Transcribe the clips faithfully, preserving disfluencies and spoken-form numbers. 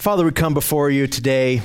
Father, we come before you today.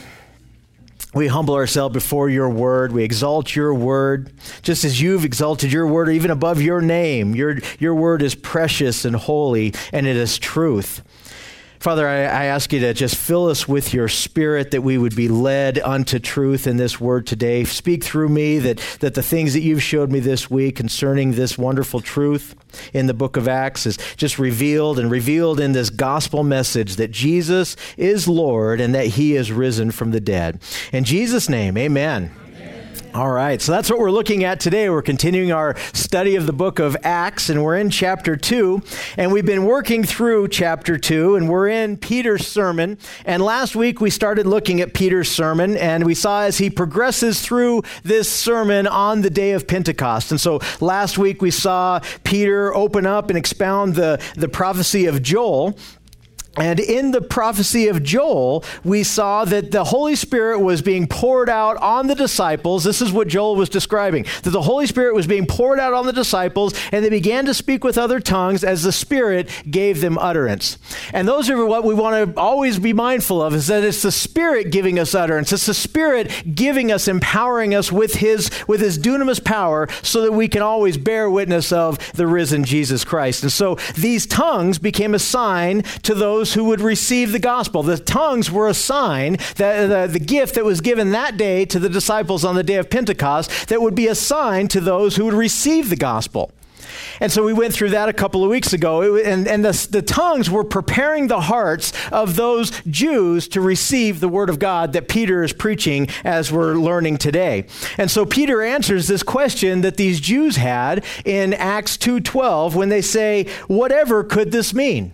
We humble ourselves before your word. We exalt your word, just as you've exalted your word, even above your name. Your, your word is precious and holy, and it is truth. Father, I, I ask you to just fill us with your spirit, that we would be led unto truth in this word today. Speak through me, that, that the things that you've showed me this week concerning this wonderful truth in the book of Acts is just revealed and revealed in this gospel message that Jesus is Lord and that he is risen from the dead. In Jesus' name, amen. All right, so that's what we're looking at today. We're continuing our study of the book of Acts, and we're in chapter two, and we've been working through chapter two, and we're in Peter's sermon. And last week we started looking at Peter's sermon, and we saw as he progresses through this sermon on the day of Pentecost. And so last week we saw Peter open up and expound the, the prophecy of Joel. And in the prophecy of Joel, we saw that the Holy Spirit was being poured out on the disciples. This is what Joel was describing, that the Holy Spirit was being poured out on the disciples, and they began to speak with other tongues as the Spirit gave them utterance. And those are what we want to always be mindful of, is that it's the Spirit giving us utterance. It's the Spirit giving us, empowering us with his, with his dunamis power, so that we can always bear witness of the risen Jesus Christ. And so these tongues became a sign to those who would receive the gospel. The tongues were a sign, that the, the gift that was given that day to the disciples on the day of Pentecost, that would be a sign to those who would receive the gospel. And so we went through that a couple of weeks ago, it, and, and the, the tongues were preparing the hearts of those Jews to receive the word of God that Peter is preaching, as we're learning today. And so Peter answers this question that these Jews had in Acts two twelve when they say, "Whatever could this mean?"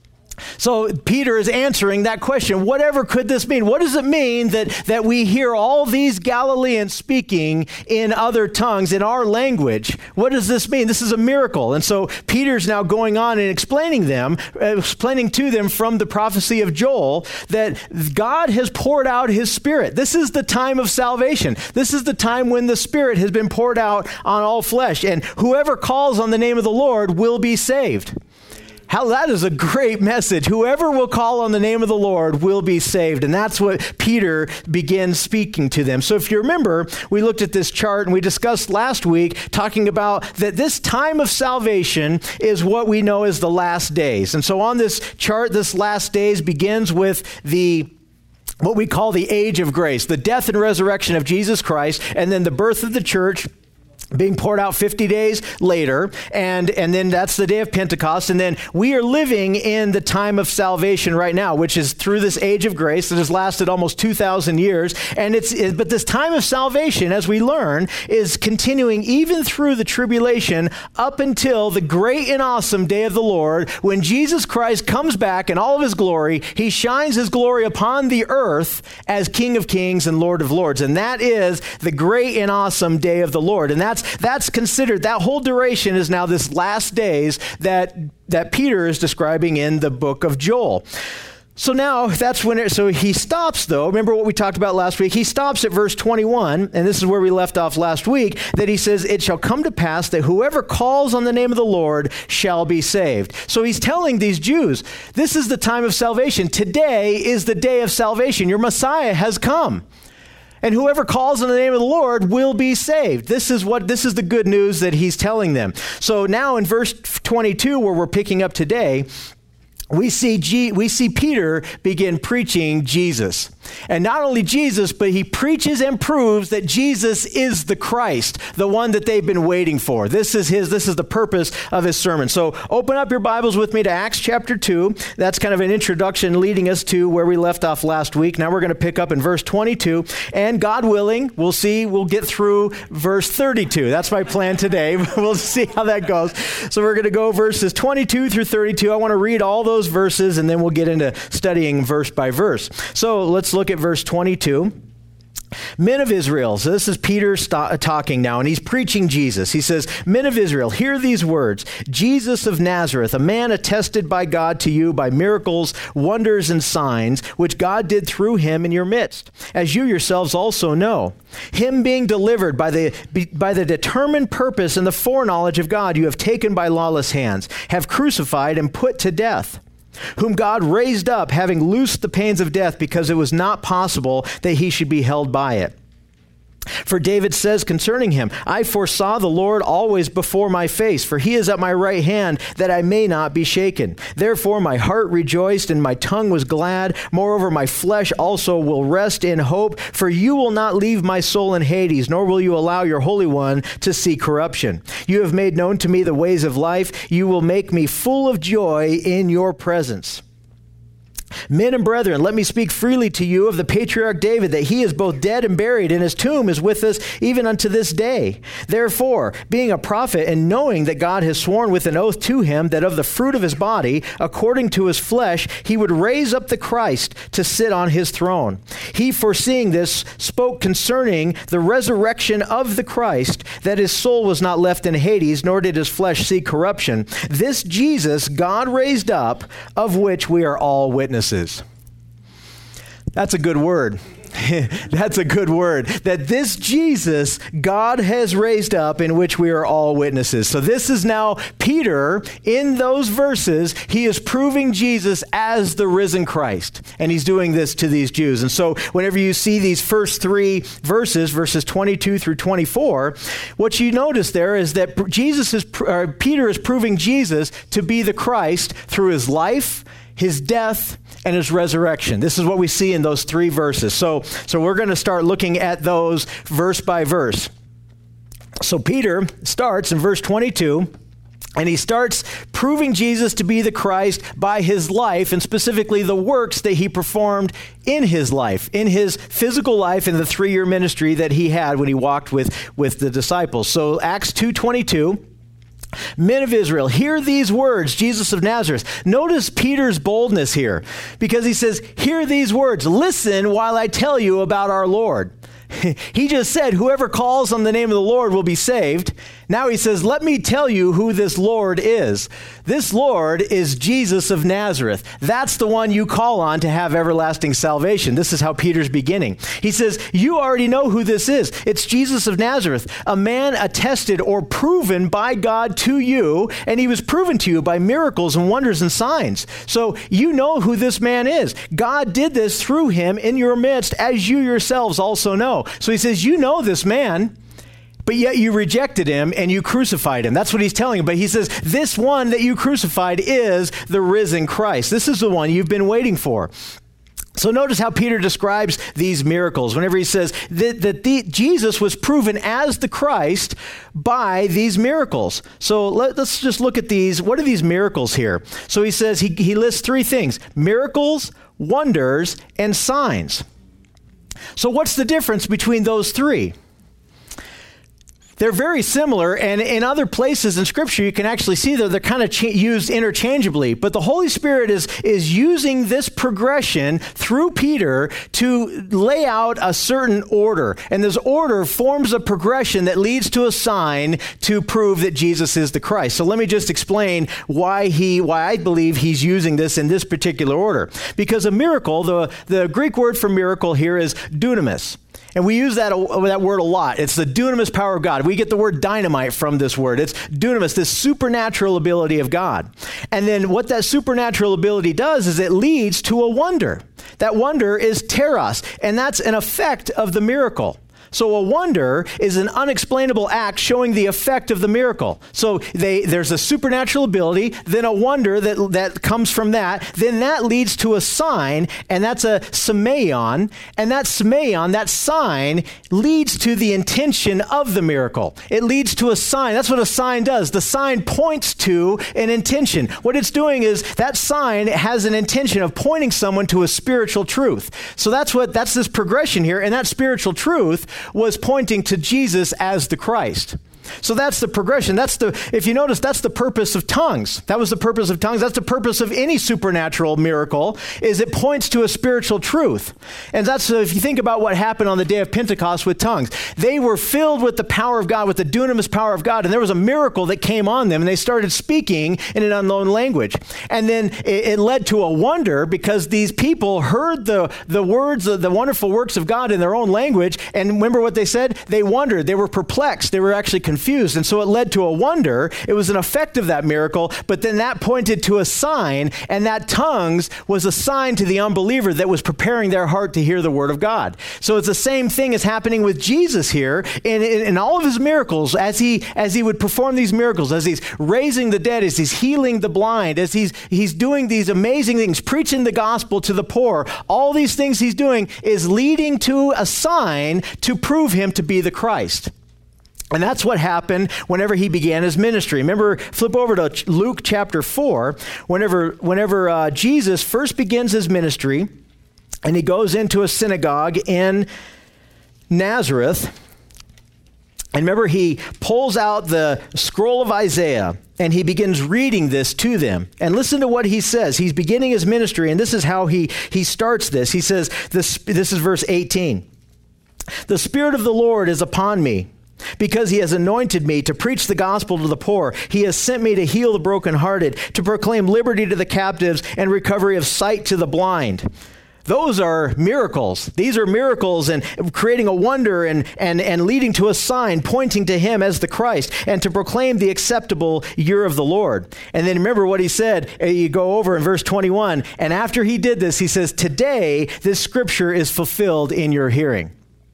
So Peter is answering that question. Whatever could this mean? What does it mean that, that we hear all these Galileans speaking in other tongues, in our language? What does this mean? This is a miracle. And so Peter's now going on and explaining them, uh, explaining to them from the prophecy of Joel that God has poured out his Spirit. This is the time of salvation. This is the time when the Spirit has been poured out on all flesh, and whoever calls on the name of the Lord will be saved. How that is a great message. Whoever will call on the name of the Lord will be saved. And that's what Peter begins speaking to them. So if you remember, we looked at this chart and we discussed last week talking about that this time of salvation is what we know as the last days. And so on this chart, this last days begins with the what we call the age of grace, the death and resurrection of Jesus Christ, and then the birth of the church being poured out fifty days later, and, and then that's the day of Pentecost, and then we are living in the time of salvation right now, which is through this age of grace that has lasted almost two thousand years, and it's it, but this time of salvation, as we learn, is continuing even through the tribulation up until the great and awesome day of the Lord, when Jesus Christ comes back in all of his glory. He shines his glory upon the earth as King of Kings and Lord of Lords, and that is the great and awesome day of the Lord, and that's That's considered, that whole duration is now this last days that, that Peter is describing in the book of Joel. So now that's when it, so he stops though. Remember what we talked about last week? He stops at verse twenty-one, and this is where we left off last week, that he says, "It shall come to pass that whoever calls on the name of the Lord shall be saved." So he's telling these Jews, this is the time of salvation. Today is the day of salvation. Your Messiah has come. And whoever calls on the name of the Lord will be saved. This is what, this is the good news that he's telling them. So now in verse twenty-two, where we're picking up today, we see G, we see Peter begin preaching Jesus. And not only Jesus, but he preaches and proves that Jesus is the Christ, the one that they've been waiting for. This is his, this is the purpose of his sermon. So open up your Bibles with me to Acts chapter two. That's kind of an introduction leading us to where we left off last week. Now we're going to pick up in verse twenty-two, and God willing, we'll see, we'll get through verse thirty-two. That's my plan today. We'll see how that goes. So we're going to go verses twenty-two through thirty-two. I want to read all those verses, and then we'll get into studying verse by verse. So let's look at verse twenty-two. Men of Israel, so this is Peter st- talking now, and he's preaching Jesus. He says, "Men of Israel, hear these words. Jesus of Nazareth, a man attested by God to you by miracles, wonders, and signs, which God did through him in your midst, as you yourselves also know. Him being delivered by the, by the determined purpose and the foreknowledge of God, you have taken by lawless hands, have crucified and put to death, whom God raised up, having loosed the pains of death, because it was not possible that he should be held by it. For David says concerning him, I foresaw the Lord always before my face, for he is at my right hand, that I may not be shaken. Therefore my heart rejoiced, and my tongue was glad. Moreover, my flesh also will rest in hope, for you will not leave my soul in Hades, nor will you allow your Holy One to see corruption. You have made known to me the ways of life. You will make me full of joy in your presence. Men and brethren, let me speak freely to you of the patriarch David, that he is both dead and buried, and his tomb is with us even unto this day. Therefore, being a prophet, and knowing that God has sworn with an oath to him, that of the fruit of his body, according to his flesh, he would raise up the Christ to sit on his throne. He, foreseeing this, spoke concerning the resurrection of the Christ, that his soul was not left in Hades, nor did his flesh see corruption. This Jesus God raised up, of which we are all witnesses. That's a good word. That's a good word. That this Jesus God has raised up, in which we are all witnesses. So this is now Peter, in those verses, he is proving Jesus as the risen Christ. And he's doing this to these Jews. And so whenever you see these first three verses, verses twenty-two through twenty-four, what you notice there is that Jesus is, uh, Peter is proving Jesus to be the Christ through his life, his death, and his resurrection. This is what we see in those three verses. So, so we're going to start looking at those verse by verse. So Peter starts in verse twenty-two, and he starts proving Jesus to be the Christ by his life, and specifically the works that he performed in his life, in his physical life, in the three-year ministry that he had when he walked with, with the disciples. So Acts two twenty-two. Men of Israel, hear these words, Jesus of Nazareth. Notice Peter's boldness here, because he says, hear these words. Listen while I tell you about our Lord. He just said, whoever calls on the name of the Lord will be saved. Now he says, let me tell you who this Lord is. This Lord is Jesus of Nazareth. That's the one you call on to have everlasting salvation. This is how Peter's beginning. He says, you already know who this is. It's Jesus of Nazareth, a man attested or proven by God to you, and he was proven to you by miracles and wonders and signs. So you know who this man is. God did this through him in your midst, as you yourselves also know. So he says, you know this man, but yet you rejected him and you crucified him. That's what he's telling him. But he says, this one that you crucified is the risen Christ. This is the one you've been waiting for. So notice how Peter describes these miracles whenever he says that, that the, Jesus was proven as the Christ by these miracles. So let, let's just look at these. What are these miracles here? So he says, he, he lists three things: miracles, wonders, and signs. So what's the difference between those three? They're very similar, and in other places in Scripture, you can actually see that they're kind of cha- used interchangeably. But the Holy Spirit is, is using this progression through Peter to lay out a certain order. And this order forms a progression that leads to a sign to prove that Jesus is the Christ. So let me just explain why he, why I believe he's using this in this particular order. Because a miracle, the, the Greek word for miracle here is dunamis. And we use that, that word a lot. It's the dunamis power of God. We get the word dynamite from this word. It's dunamis, this supernatural ability of God. And then what that supernatural ability does is it leads to a wonder. That wonder is teros, and that's an effect of the miracle. So a wonder is an unexplainable act showing the effect of the miracle. So they, there's a supernatural ability, then a wonder that, that comes from that. Then that leads to a sign, and that's a semeion. And that semeion, that sign, leads to the intention of the miracle. It leads to a sign. That's what a sign does. The sign points to an intention. What it's doing is that sign has an intention of pointing someone to a spiritual truth. So that's what that's this progression here, and that spiritual truth was pointing to Jesus as the Christ. So that's the progression. That's the, if you notice, that's the purpose of tongues. That was the purpose of tongues. That's the purpose of any supernatural miracle, is it points to a spiritual truth. And that's, if you think about what happened on the day of Pentecost with tongues, they were filled with the power of God, with the dunamis power of God, and there was a miracle that came on them, and they started speaking in an unknown language. And then it, it led to a wonder, because these people heard the, the words, the, the wonderful works of God in their own language, and remember what they said? They wondered. They were perplexed. They were actually confused. confused. And so it led to a wonder. It was an effect of that miracle, but then that pointed to a sign, and that tongues was a sign to the unbeliever that was preparing their heart to hear the word of God. So it's the same thing as happening with Jesus here in, in, in all of his miracles, as he as he would perform these miracles, as he's raising the dead, as he's healing the blind, as he's he's doing these amazing things, preaching the gospel to the poor. All these things he's doing is leading to a sign to prove him to be the Christ. And that's what happened whenever he began his ministry. Remember, flip over to Luke chapter four. Whenever, whenever uh, Jesus first begins his ministry, and he goes into a synagogue in Nazareth, and remember, he pulls out the scroll of Isaiah, and he begins reading this to them. And listen to what he says. He's beginning his ministry, and this is how he, he starts this. He says, this, this is verse eighteen. "The Spirit of the Lord is upon me, because he has anointed me to preach the gospel to the poor. He has sent me to heal the brokenhearted, to proclaim liberty to the captives, and recovery of sight to the blind." Those are miracles. These are miracles and creating a wonder and, and, and leading to a sign pointing to him as the Christ, and to proclaim the acceptable year of the Lord. And then remember what he said. You go over in verse twenty-one. And after he did this, he says, "Today this scripture is fulfilled in your hearing."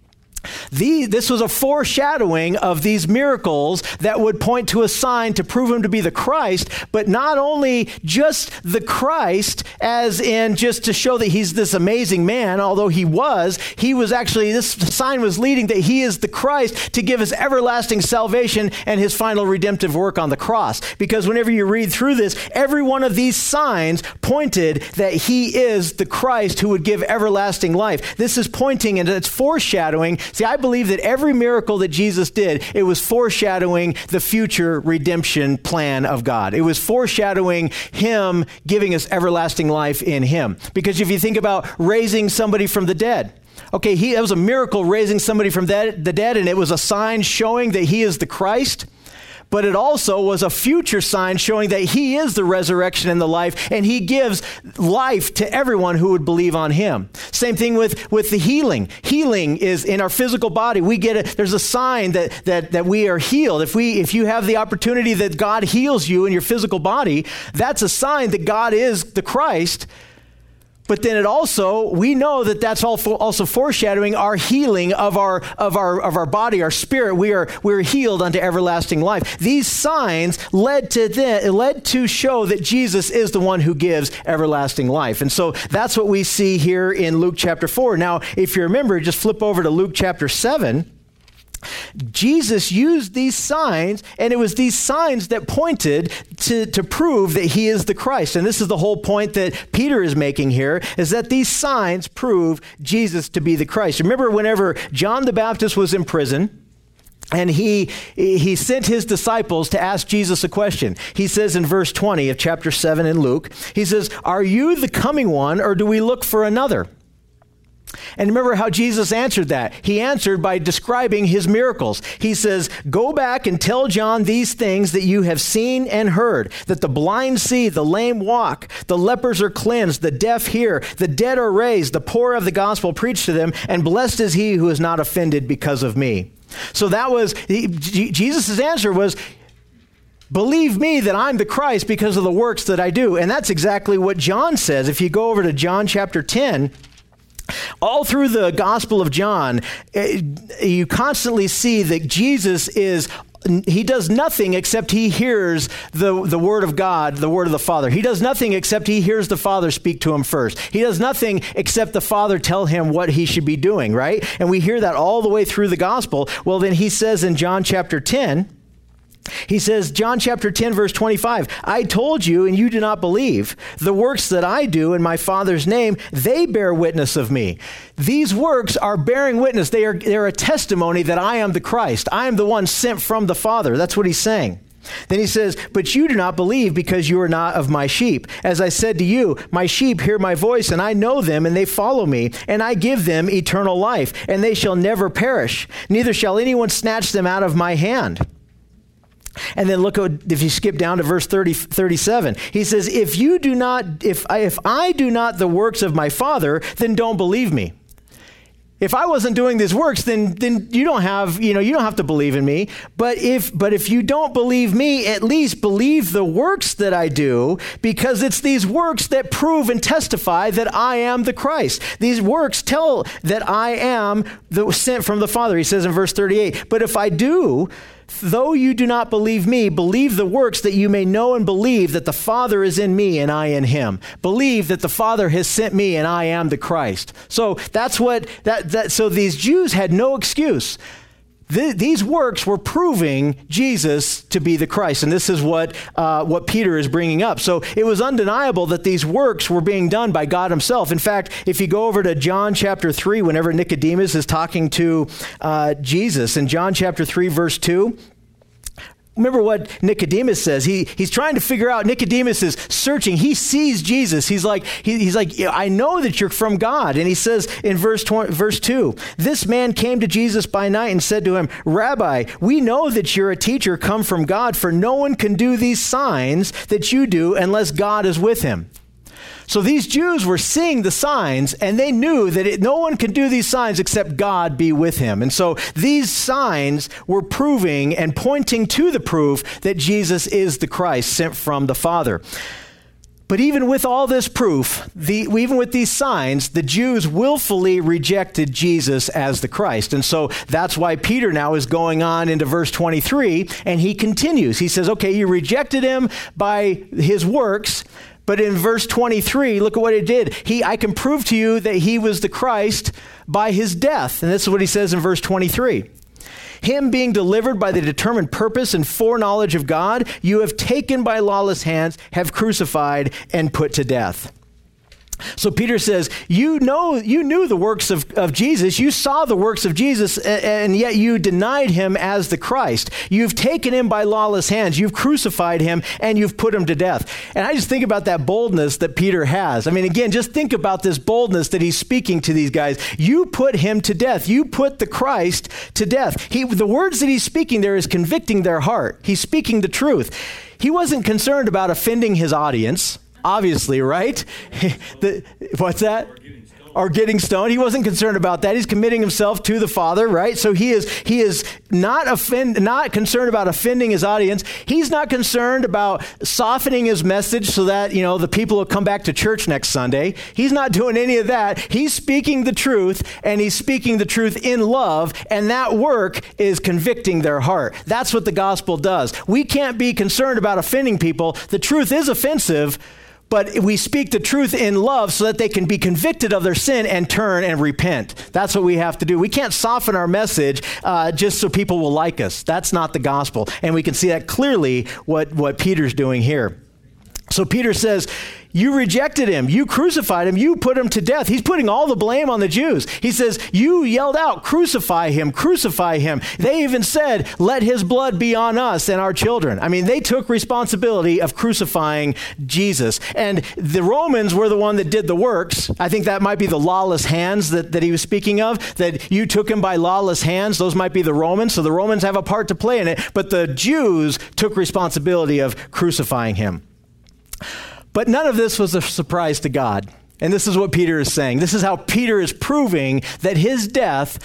The, this was a foreshadowing of these miracles that would point to a sign to prove him to be the Christ, but not only just the Christ, as in just to show that he's this amazing man, although he was, he was actually, this sign was leading that he is the Christ to give us everlasting salvation and his final redemptive work on the cross. Because whenever you read through this, every one of these signs pointed that he is the Christ who would give everlasting life. This is pointing and it's foreshadowing. See, I believe that every miracle that Jesus did, it was foreshadowing the future redemption plan of God. It was foreshadowing him giving us everlasting life in him. Because if you think about raising somebody from the dead, okay, he, it was a miracle raising somebody from that, the dead, and it was a sign showing that he is the Christ. But it also was a future sign showing that he is the resurrection and the life, and he gives life to everyone who would believe on him. Same thing with, with the healing. Healing is in our physical body. We get it. There's a sign that, that, that we are healed. If we, if you have the opportunity that God heals you in your physical body, that's a sign that God is the Christ. But then it also, we know that that's also foreshadowing our healing of our of our of our body, our spirit. We are we're healed unto everlasting life. These signs led to the, led to show that Jesus is the one who gives everlasting life. And so that's what we see here in Luke chapter four. Now, if you remember, just flip over to Luke chapter seven. Jesus used these signs, and it was these signs that pointed to, to prove that he is the Christ. And this is the whole point that Peter is making here, is that these signs prove Jesus to be the Christ. Remember whenever John the Baptist was in prison, and he he sent his disciples to ask Jesus a question. He says in verse twenty of chapter seven in Luke, he says, "Are you the coming one, or do we look for another?" And remember how Jesus answered that. He answered by describing his miracles. He says, "Go back and tell John these things that you have seen and heard, that the blind see, the lame walk, the lepers are cleansed, the deaf hear, the dead are raised, the poor of the gospel preached to them, and blessed is he who is not offended because of me." So that was, Jesus' answer was, believe me that I'm the Christ because of the works that I do. And that's exactly what John says. If you go over to John chapter ten, all through the Gospel of John, you constantly see that Jesus is, he does nothing except he hears the, the word of God, the word of the Father. He does nothing except he hears the Father speak to him first. He does nothing except the Father tell him what he should be doing, right? And we hear that all the way through the Gospel. Well, then he says in John chapter ten, he says, John chapter ten, verse twenty-five, "I told you and you do not believe. The works that I do in my Father's name, they bear witness of me." These works are bearing witness. They are, they're a testimony that I am the Christ. I am the one sent from the Father. That's what he's saying. Then he says, "But you do not believe because you are not of my sheep. As I said to you, my sheep hear my voice, and I know them, and they follow me, and I give them eternal life, and they shall never perish. Neither shall anyone snatch them out of my hand." And then look, if you skip down to verse thirty, thirty-seven, he says, if you do not, if I, if I do not the works of my Father, then don't believe me. If I wasn't doing these works, then then you don't have, you know, you don't have to believe in me. But if but if you don't believe me, at least believe the works that I do, because it's these works that prove and testify that I am the Christ. These works tell that I am the sent from the Father. He says in verse thirty-eight, but if I do, though you do not believe me, believe the works, that you may know and believe that the Father is in me and I in him. Believe that the Father has sent me and I am the Christ. So that's what, that, that so these Jews had no excuse. Th- these works were proving Jesus to be the Christ. And this is what, uh, what Peter is bringing up. So it was undeniable that these works were being done by God himself. In fact, if you go over to John chapter three, whenever Nicodemus is talking to uh, Jesus, in John chapter three, verse two, remember what Nicodemus says. He he's trying to figure out. Nicodemus is searching. He sees Jesus. He's like he, he's like I know that you're from God. And he says in verse twenty, verse two, this man came to Jesus by night and said to him, Rabbi, we know that you're a teacher come from God, for no one can do these signs that you do unless God is with him. So these Jews were seeing the signs, and they knew that it, no one can do these signs except God be with him. And so these signs were proving and pointing to the proof that Jesus is the Christ sent from the Father. But even with all this proof, the, even with these signs, the Jews willfully rejected Jesus as the Christ. And so that's why Peter now is going on into verse twenty-three, and he continues. He says, okay, you rejected him by his works, but in verse twenty-three, look at what it did. He, I can prove to you that he was the Christ by his death. And this is what he says in verse twenty-three. Him being delivered by the determined purpose and foreknowledge of God, you have taken by lawless hands, have crucified and put to death. So Peter says, you know, you knew the works of, of Jesus. You saw the works of Jesus, and, and yet you denied him as the Christ. You've taken him by lawless hands. You've crucified him, and you've put him to death. And I just think about that boldness that Peter has. I mean, again, just think about this boldness that he's speaking to these guys. You put him to death. You put the Christ to death. He, the words that he's speaking there is convicting their heart. He's speaking the truth. He wasn't concerned about offending his audience. Obviously, right? the, what's that? Or getting, or getting stoned. He wasn't concerned about that. He's committing himself to the Father, right? So he is he is not offend, not concerned about offending his audience. He's not concerned about softening his message so that, you know, the people will come back to church next Sunday. He's not doing any of that. He's speaking the truth, and he's speaking the truth in love, and that work is convicting their heart. That's what the gospel does. We can't be concerned about offending people. The truth is offensive, but we speak the truth in love so that they can be convicted of their sin and turn and repent. That's what we have to do. We can't soften our message uh, just so people will like us. That's not the gospel. And we can see that clearly what, what Peter's doing here. So Peter says, you rejected him. You crucified him. You put him to death. He's putting all the blame on the Jews. He says, you yelled out, crucify him, crucify him. They even said, let his blood be on us and our children. I mean, they took responsibility of crucifying Jesus. And the Romans were the one that did the works. I think that might be the lawless hands that, that he was speaking of, that you took him by lawless hands. Those might be the Romans. So the Romans have a part to play in it. But the Jews took responsibility of crucifying him. But none of this was a surprise to God. And this is what Peter is saying. This is how Peter is proving that his death,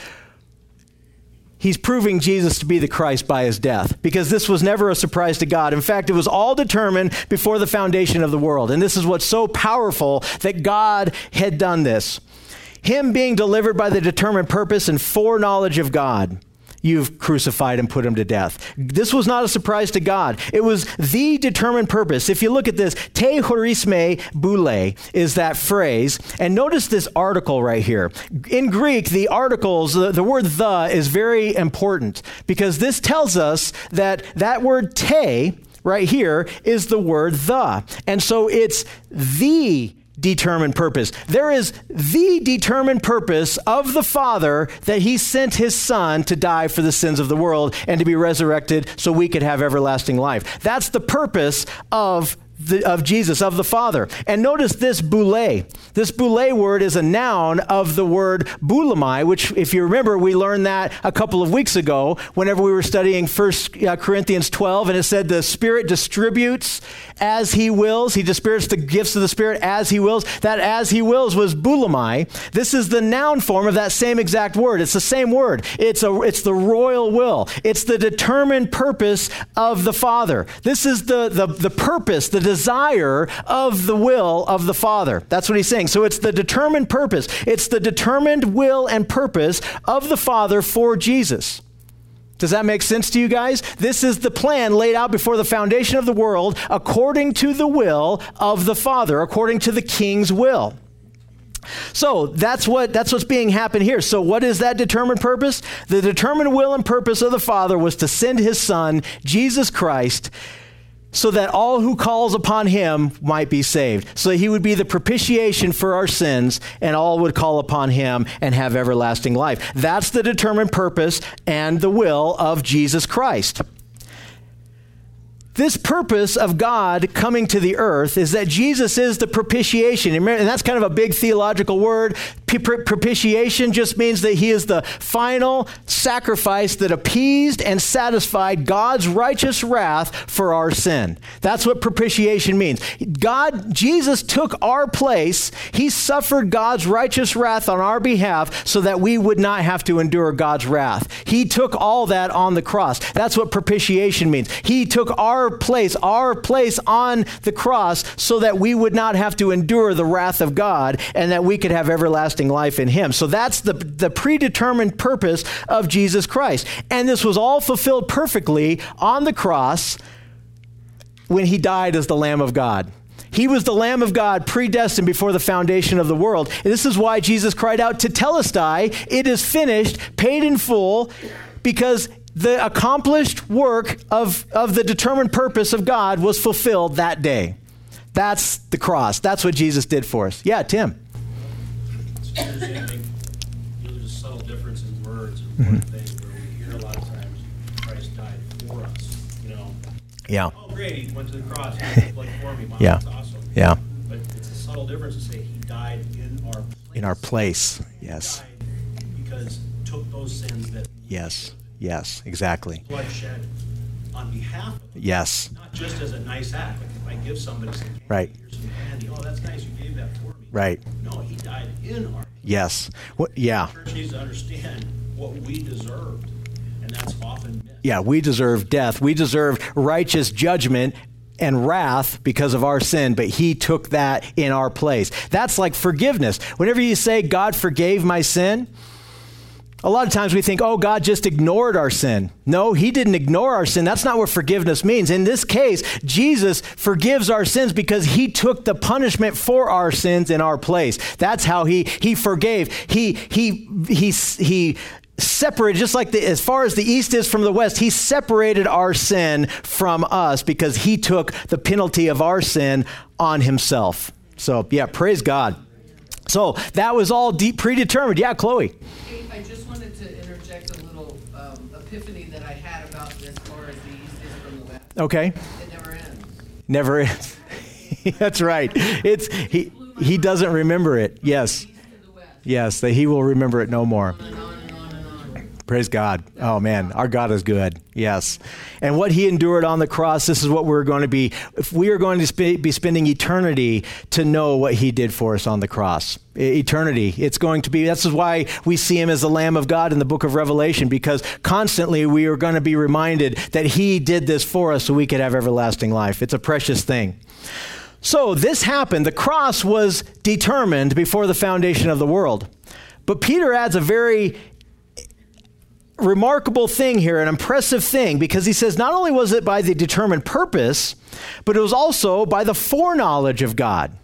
he's proving Jesus to be the Christ by his death, because this was never a surprise to God. In fact, it was all determined before the foundation of the world. And this is what's so powerful, that God had done this. Him being delivered by the determined purpose and foreknowledge of God, you've crucified and put him to death. This was not a surprise to God. It was the determined purpose. If you look at this, te horisme boule is that phrase. And notice this article right here. In Greek, the articles, the, the word the is very important, because this tells us that that word te right here is the word the. And so it's the determined purpose. There is the determined purpose of the Father, that he sent his Son to die for the sins of the world and to be resurrected so we could have everlasting life. That's the purpose of the, of Jesus, of the Father. And notice this boule. This boule word is a noun of the word boulamai, which, if you remember, we learned that a couple of weeks ago whenever we were studying First Corinthians twelve, and it said the Spirit distributes as he wills. He distributes the gifts of the Spirit as he wills. That as he wills was boulamai. This is the noun form of that same exact word. It's the same word. It's a, it's the royal will. It's the determined purpose of the Father. This is the, the, the purpose, the desire of the will of the Father. That's what he's saying. So it's the determined purpose. It's the determined will and purpose of the Father for Jesus. Does that make sense to you guys? This is the plan laid out before the foundation of the world according to the will of the Father, according to the King's will. So that's what that's what's being happened here. So what is that determined purpose? The determined will and purpose of the Father was to send his Son, Jesus Christ, so that all who calls upon him might be saved. So he would be the propitiation for our sins, and all would call upon him and have everlasting life. That's the determined purpose and the will of Jesus Christ. This purpose of God coming to the earth is that Jesus is the propitiation. And that's kind of a big theological word. Propitiation just means that he is the final sacrifice that appeased and satisfied God's righteous wrath for our sin. That's what propitiation means. God, Jesus took our place. He suffered God's righteous wrath on our behalf so that we would not have to endure God's wrath. He took all that on the cross. That's what propitiation means. He took our place, our place on the cross so that we would not have to endure the wrath of God and that we could have everlasting life in him. So that's the, the predetermined purpose of Jesus Christ. And this was all fulfilled perfectly on the cross when he died as the Lamb of God. He was the Lamb of God predestined before the foundation of the world. And this is why Jesus cried out tetelestai, it is finished, paid in full, because the accomplished work of, of the determined purpose of God was fulfilled that day. That's the cross. That's what Jesus did for us. Yeah, Tim. It's interesting. There's a subtle difference in words and one thing where we hear a lot of times Christ died for us. You know. Yeah. Oh, great! He went to the cross. He did like for me. Wow, yeah. That's awesome. Yeah. But it's a subtle difference to say he died in our place. In our place. Yes. He died because he took those sins that. Yes. Yes. Exactly. Blood shed on behalf of them. Yes. Not just as a nice act. Like if I give somebody some candy, right. Here's some candy. Oh, that's nice. You gave that for me. Right. No, he died in our place. Yes. What, yeah. The church needs to understand what we deserved, and that's often missed. Yeah, we deserve death. We deserve righteous judgment and wrath because of our sin, but he took that in our place. That's like forgiveness. Whenever you say, God forgave my sin, a lot of times we think, oh, God just ignored our sin. No, he didn't ignore our sin. That's not what forgiveness means. In this case, Jesus forgives our sins because he took the punishment for our sins in our place. That's how he he forgave. He he he he separated, just like the, as far as the east is from the west, he separated our sin from us because he took the penalty of our sin on himself. So, yeah, praise God. So that was all deep predetermined. Yeah, Chloe. I just wanted to interject a little um, epiphany that I had about this as far as the east is from the west. Okay. It never ends. Never ends. That's right. It's he he doesn't remember it. Yes. Yes, that he will remember it no more. On and on and on and on. Praise God. Oh, man, our God is good. Yes. And what he endured on the cross, this is what we're going to be, if we are going to sp- be spending eternity to know what he did for us on the cross. E- eternity. It's going to be, this is why we see him as the Lamb of God in the book of Revelation, because constantly we are going to be reminded that he did this for us so we could have everlasting life. It's a precious thing. So this happened. The cross was determined before the foundation of the world. But Peter adds a very remarkable thing here, an impressive thing, because he says not only was it by the determined purpose, but it was also by the foreknowledge of God.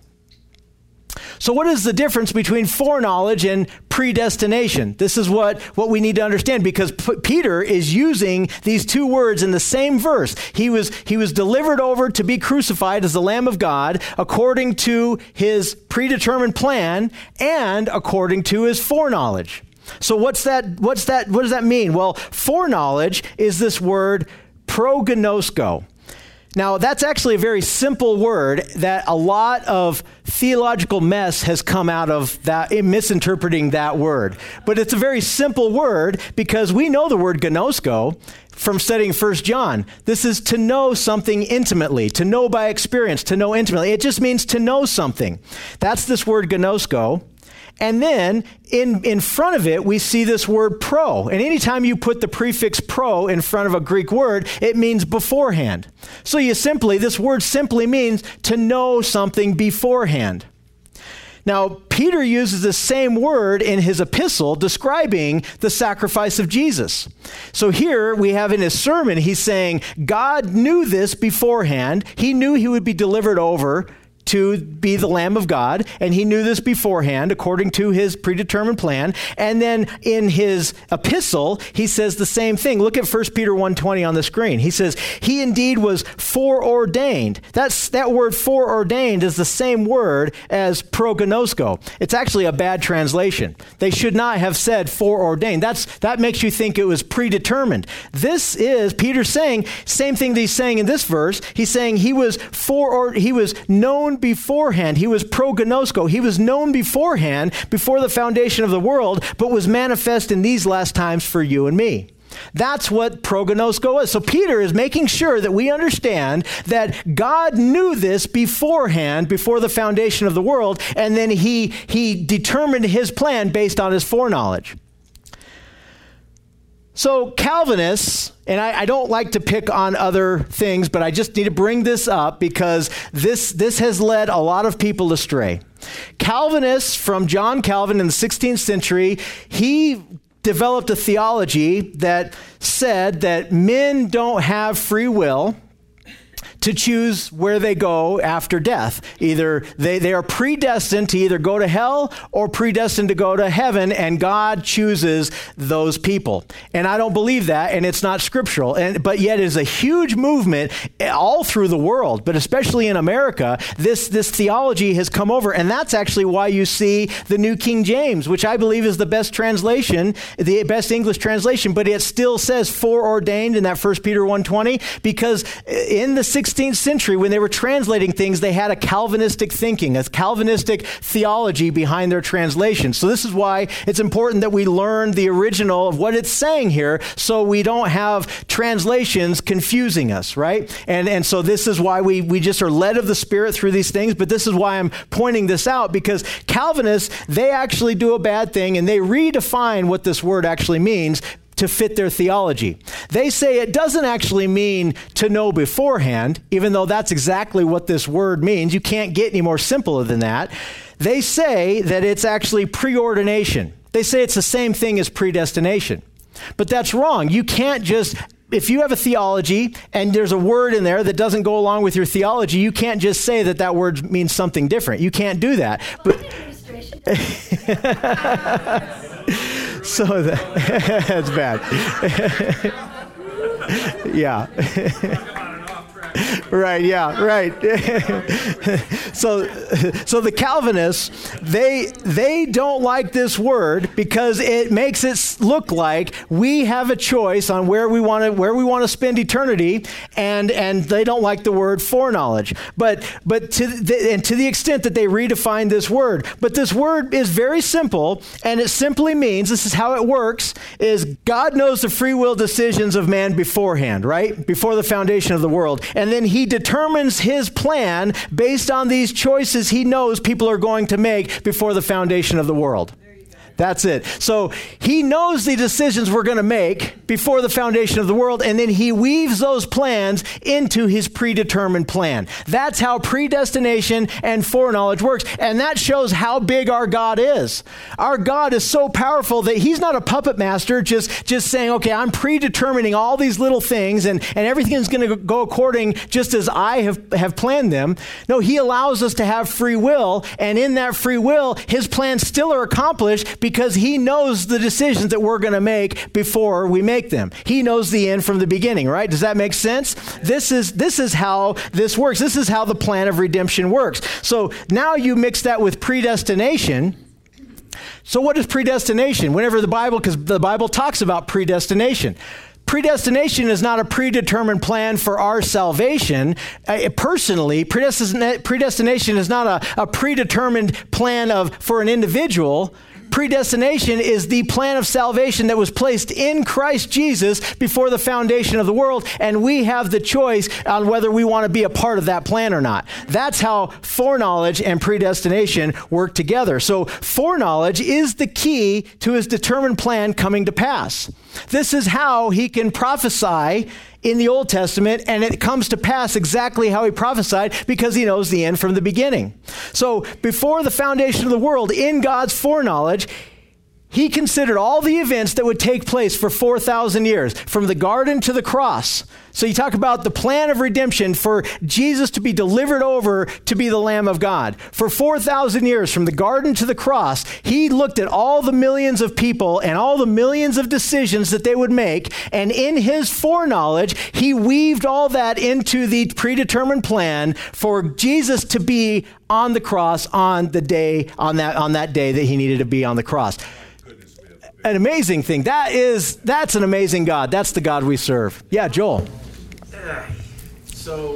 So what is the difference between foreknowledge and predestination? This is what, what we need to understand, because P- Peter is using these two words in the same verse. He was, he was delivered over to be crucified as the Lamb of God according to his predetermined plan and according to his foreknowledge. So what's that, what's that, what does that mean? Well, foreknowledge is this word prognosko. Now, that's actually a very simple word that a lot of theological mess has come out of that, misinterpreting that word. But it's a very simple word because we know the word gnosko from studying First John. This is to know something intimately, to know by experience, to know intimately. It just means to know something. That's this word gnosko. And then in, in front of it, we see this word pro. And anytime you put the prefix pro in front of a Greek word, it means beforehand. So you simply, this word simply means to know something beforehand. Now, Peter uses the same word in his epistle describing the sacrifice of Jesus. So here we have in his sermon, he's saying, God knew this beforehand. He knew he would be delivered over to be the Lamb of God, and he knew this beforehand according to his predetermined plan. And then in his epistle, he says the same thing. Look at First Peter one twenty on the screen. He says, he indeed was foreordained. That's, that word foreordained is the same word as prognosko. It's actually a bad translation. They should not have said foreordained. That's, that makes you think it was predetermined. This is, Peter saying, same thing that he's saying in this verse. He's saying he was foreor, he was known beforehand. He was prognosko. He was known beforehand, before the foundation of the world, but was manifest in these last times for you and me. That's what prognosko is. So Peter is making sure that we understand that God knew this beforehand, before the foundation of the world, and then he, he determined his plan based on his foreknowledge. So Calvinists, and I, I don't like to pick on other things, but I just need to bring this up because this, this has led a lot of people astray. Calvinists, from John Calvin in the sixteenth century, he developed a theology that said that men don't have free will to choose where they go after death. Either they, they are predestined to either go to hell or predestined to go to heaven, and God chooses those people. And I don't believe that, and it's not scriptural. And but yet it is a huge movement all through the world, but especially in America, this, this theology has come over, and that's actually why you see the New King James, which I believe is the best translation, the best English translation, but it still says foreordained in that First Peter one twenty, because in the sixteenth century, when they were translating things, they had a Calvinistic thinking, a Calvinistic theology behind their translation. So this is why it's important that we learn the original of what it's saying here, so we don't have translations confusing us, right? And and so this is why we, we just are led of the Spirit through these things, but this is why I'm pointing this out, because Calvinists, they actually do a bad thing, and they redefine what this word actually means to fit their theology. They say it doesn't actually mean to know beforehand, even though that's exactly what this word means. You can't get any more simpler than that. They say that it's actually preordination. They say it's the same thing as predestination. But that's wrong. You can't just, if you have a theology and there's a word in there that doesn't go along with your theology, you can't just say that that word means something different. You can't do that. But so that, that's bad. Yeah. Right, yeah, right. so so the Calvinists, they they don't like this word because it makes it look like we have a choice on where we want to where we want to spend eternity, and and they don't like the word foreknowledge. But but to the, and to the extent that they redefine this word, but this word is very simple, and it simply means, this is how it works, is God knows the free will decisions of man beforehand, right? Before the foundation of the world. And then he determines his plan based on these choices he knows people are going to make before the foundation of the world. That's it. So he knows the decisions we're going to make before the foundation of the world, and then he weaves those plans into his predetermined plan. That's how predestination and foreknowledge works, and that shows how big our God is. Our God is so powerful that he's not a puppet master just, just saying, okay, I'm predetermining all these little things, and, and everything's going to go according just as I have, have planned them. No, he allows us to have free will, and in that free will, his plans still are accomplished because he knows the decisions that we're going to make before we make them. He knows the end from the beginning, right? Does that make sense? This is this is how this works. This is how the plan of redemption works. So now you mix that with predestination. So what is predestination? Whenever the Bible, because the Bible talks about predestination. predestination is not a predetermined plan for our salvation. Uh, personally, predestin- predestination is not a, a predetermined plan of for an individual. Predestination is the plan of salvation that was placed in Christ Jesus before the foundation of the world, and we have the choice on whether we want to be a part of that plan or not. That's how foreknowledge and predestination work together. So foreknowledge is the key to his determined plan coming to pass. This is how he can prophesy in the Old Testament, and it comes to pass exactly how he prophesied because he knows the end from the beginning. So before the foundation of the world, in God's foreknowledge, he considered all the events that would take place for four thousand years, from the garden to the cross. So you talk about the plan of redemption for Jesus to be delivered over to be the Lamb of God. For four thousand years, from the garden to the cross, he looked at all the millions of people and all the millions of decisions that they would make, and in his foreknowledge, he weaved all that into the predetermined plan for Jesus to be on the cross on the day, on that, on that day that he needed to be on the cross. An amazing thing. That is, that's an amazing God. That's the God we serve. Yeah, Joel. Uh, so,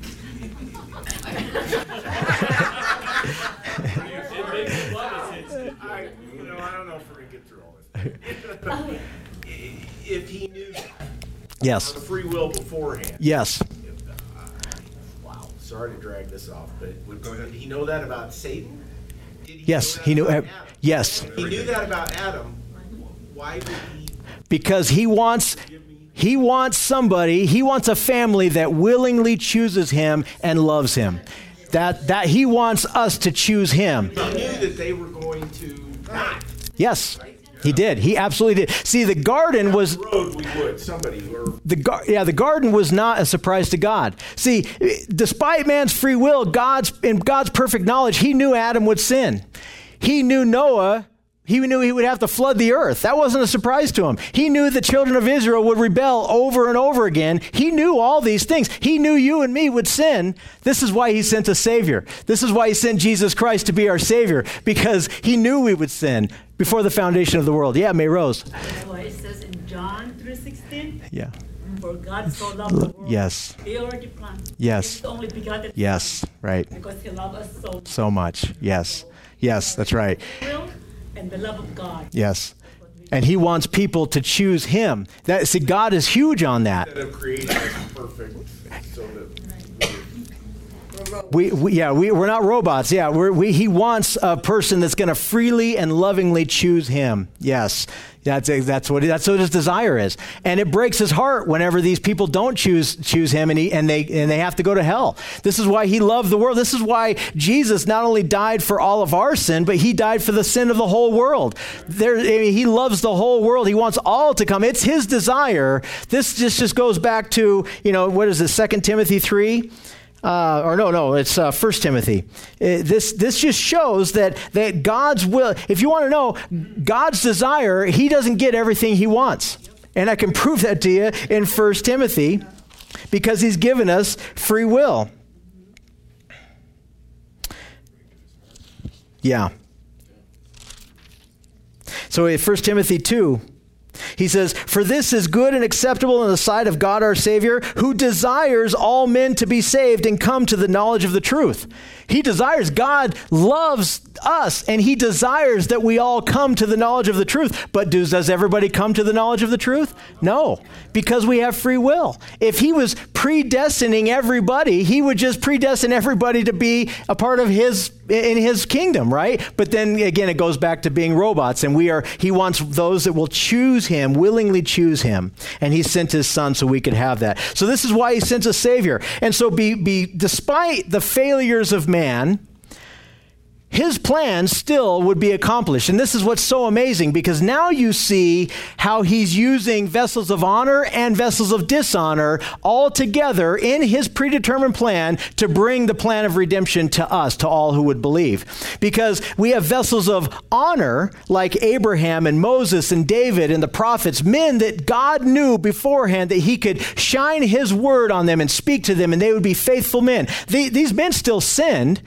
I, you know, I don't know if we're going to get through all this. If he knew Yes. the free will beforehand. Yes. If, uh, wow, sorry to drag this off, but would, did he know that about Satan? Did he Yes, know that he knew. about Uh, Adam? yes. He knew that about Adam. Why would he Because he wants give me? he wants somebody, he wants a family that willingly chooses him and loves him. That that he wants us to choose him. He knew that they were going to not. Yes. He did. He absolutely did. See, the garden was The road we would, somebody, or the gar- yeah, the garden was not a surprise to God. See, despite man's free will, God's in God's perfect knowledge, he knew Adam would sin. He knew Noah. He knew he would have to flood the earth. That wasn't a surprise to him. He knew the children of Israel would rebel over and over again. He knew all these things. He knew you and me would sin. This is why he sent a Savior. This is why he sent Jesus Christ to be our Savior, because he knew we would sin before the foundation of the world. Yeah, May Rose. That's why it says in John three sixteen, Yeah. for God so loved the world. Yes. He already planned. Yes. His only begotten Yes. Right. Son, because he loved us so much. So much. Yes. Yes, that's right. Will and the love of God. Yes. And he wants people to choose him. That, see, God is huge on that. instead of creating us perfect, so that We, we yeah, we, we're not robots. Yeah, we're, we, he wants a person that's going to freely and lovingly choose him. Yes, that's that's what that's what his desire is, and it breaks his heart whenever these people don't choose choose him, and he and they and they have to go to hell. This is why he loved the world. This is why Jesus not only died for all of our sin, but he died for the sin of the whole world. There, I mean, he loves the whole world. He wants all to come. It's his desire. This just just goes back to, you know, what is it, Second Timothy three. Uh, or no, no, it's uh, First Timothy. Uh, this this just shows that that God's will. If you want to know God's desire, he doesn't get everything he wants, and I can prove that to you in First Timothy, because he's given us free will. Yeah. So in First Timothy two. He says, for this is good and acceptable in the sight of God our Savior, who desires all men to be saved and come to the knowledge of the truth. He desires, God loves us, and he desires that we all come to the knowledge of the truth. But does, does everybody come to the knowledge of the truth? No, because we have free will. If he was predestining everybody, he would just predestine everybody to be a part of his, in his kingdom, right? But then again, it goes back to being robots, and we are, he wants those that will choose him, willingly choose him. And he sent his son so we could have that. So this is why he sent a Savior. And so be, be despite the failures of man, his plan still would be accomplished. And this is what's so amazing, because now you see how he's using vessels of honor and vessels of dishonor all together in his predetermined plan to bring the plan of redemption to us, to all who would believe. Because we have vessels of honor like Abraham and Moses and David and the prophets, men that God knew beforehand that he could shine his word on them and speak to them, and they would be faithful men. The, these men still sinned,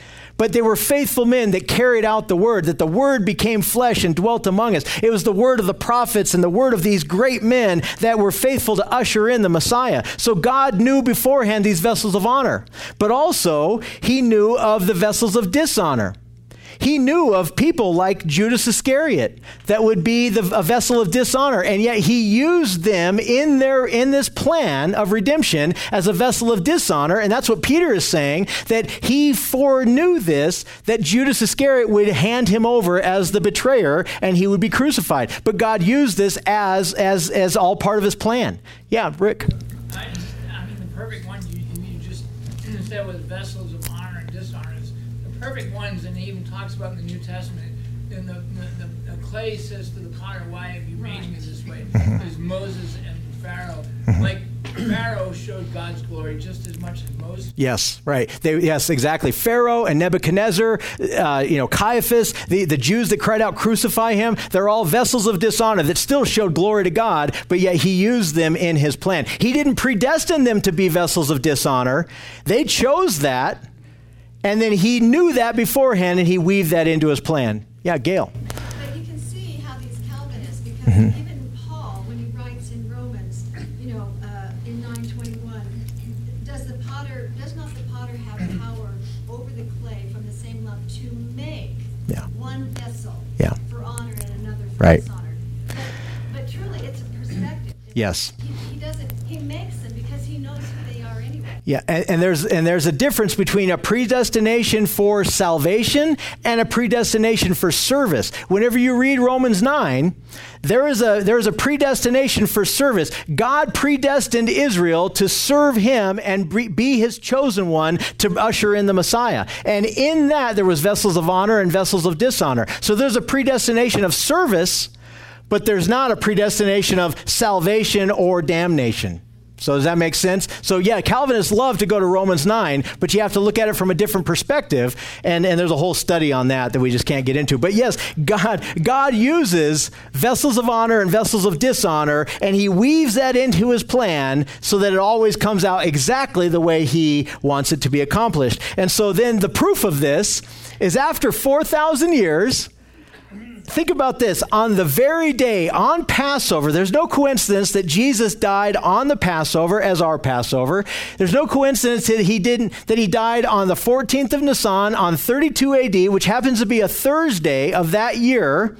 but they were faithful men that carried out the word, that the word became flesh and dwelt among us. It was the word of the prophets and the word of these great men that were faithful to usher in the Messiah. So God knew beforehand these vessels of honor, but also he knew of the vessels of dishonor. He knew of people like Judas Iscariot that would be the, a vessel of dishonor, and yet he used them in their in this plan of redemption as a vessel of dishonor, and that's what Peter is saying, that he foreknew this, that Judas Iscariot would hand him over as the betrayer and he would be crucified. But God used this as as as all part of his plan. Yeah, Rick. I, I mean, the perfect one you, you just said was vessels of honor and dishonor. The perfect ones, and he even talks about in the New Testament, and the, the, the, the clay says to the potter, why have you made me this way? Is Moses and Pharaoh. Like Pharaoh showed God's glory just as much as Moses. Yes, right. They, yes, exactly. Pharaoh and Nebuchadnezzar, uh, you know, Caiaphas, the, the Jews that cried out, crucify him, they're all vessels of dishonor that still showed glory to God, but yet he used them in his plan. He didn't predestine them to be vessels of dishonor. They chose that. And then he knew that beforehand, and he weaved that into his plan. Yeah, Gail. But you can see how these Calvinists, because Mm-hmm. even Paul, when he writes in Romans, you know, uh, in nine twenty-one, does the potter, does not the potter have power over the clay from the same lump to make Yeah. one vessel Yeah. for honor and another for Right. dishonor? But, but truly, it's a perspective. Yes. He, he doesn't. He makes them because he knows who they are anyway. Yeah, and, and there's and there's a difference between a predestination for salvation and a predestination for service. Whenever you read Romans nine, there is a there is a predestination for service. God predestined Israel to serve him and be his chosen one to usher in the Messiah. And in that there was vessels of honor and vessels of dishonor. So there's a predestination of service, but there's not a predestination of salvation or damnation. So does that make sense? So yeah, Calvinists love to go to Romans nine, but you have to look at it from a different perspective, and, and there's a whole study on that that we just can't get into. But yes, God, God uses vessels of honor and vessels of dishonor, and he weaves that into his plan so that it always comes out exactly the way he wants it to be accomplished. And so then the proof of this is after four thousand years, think about this. On the very day, on Passover, there's no coincidence that Jesus died on the Passover as our Passover. There's no coincidence that he didn't, that he died on the fourteenth of Nisan on thirty-two A D, which happens to be a Thursday of that year.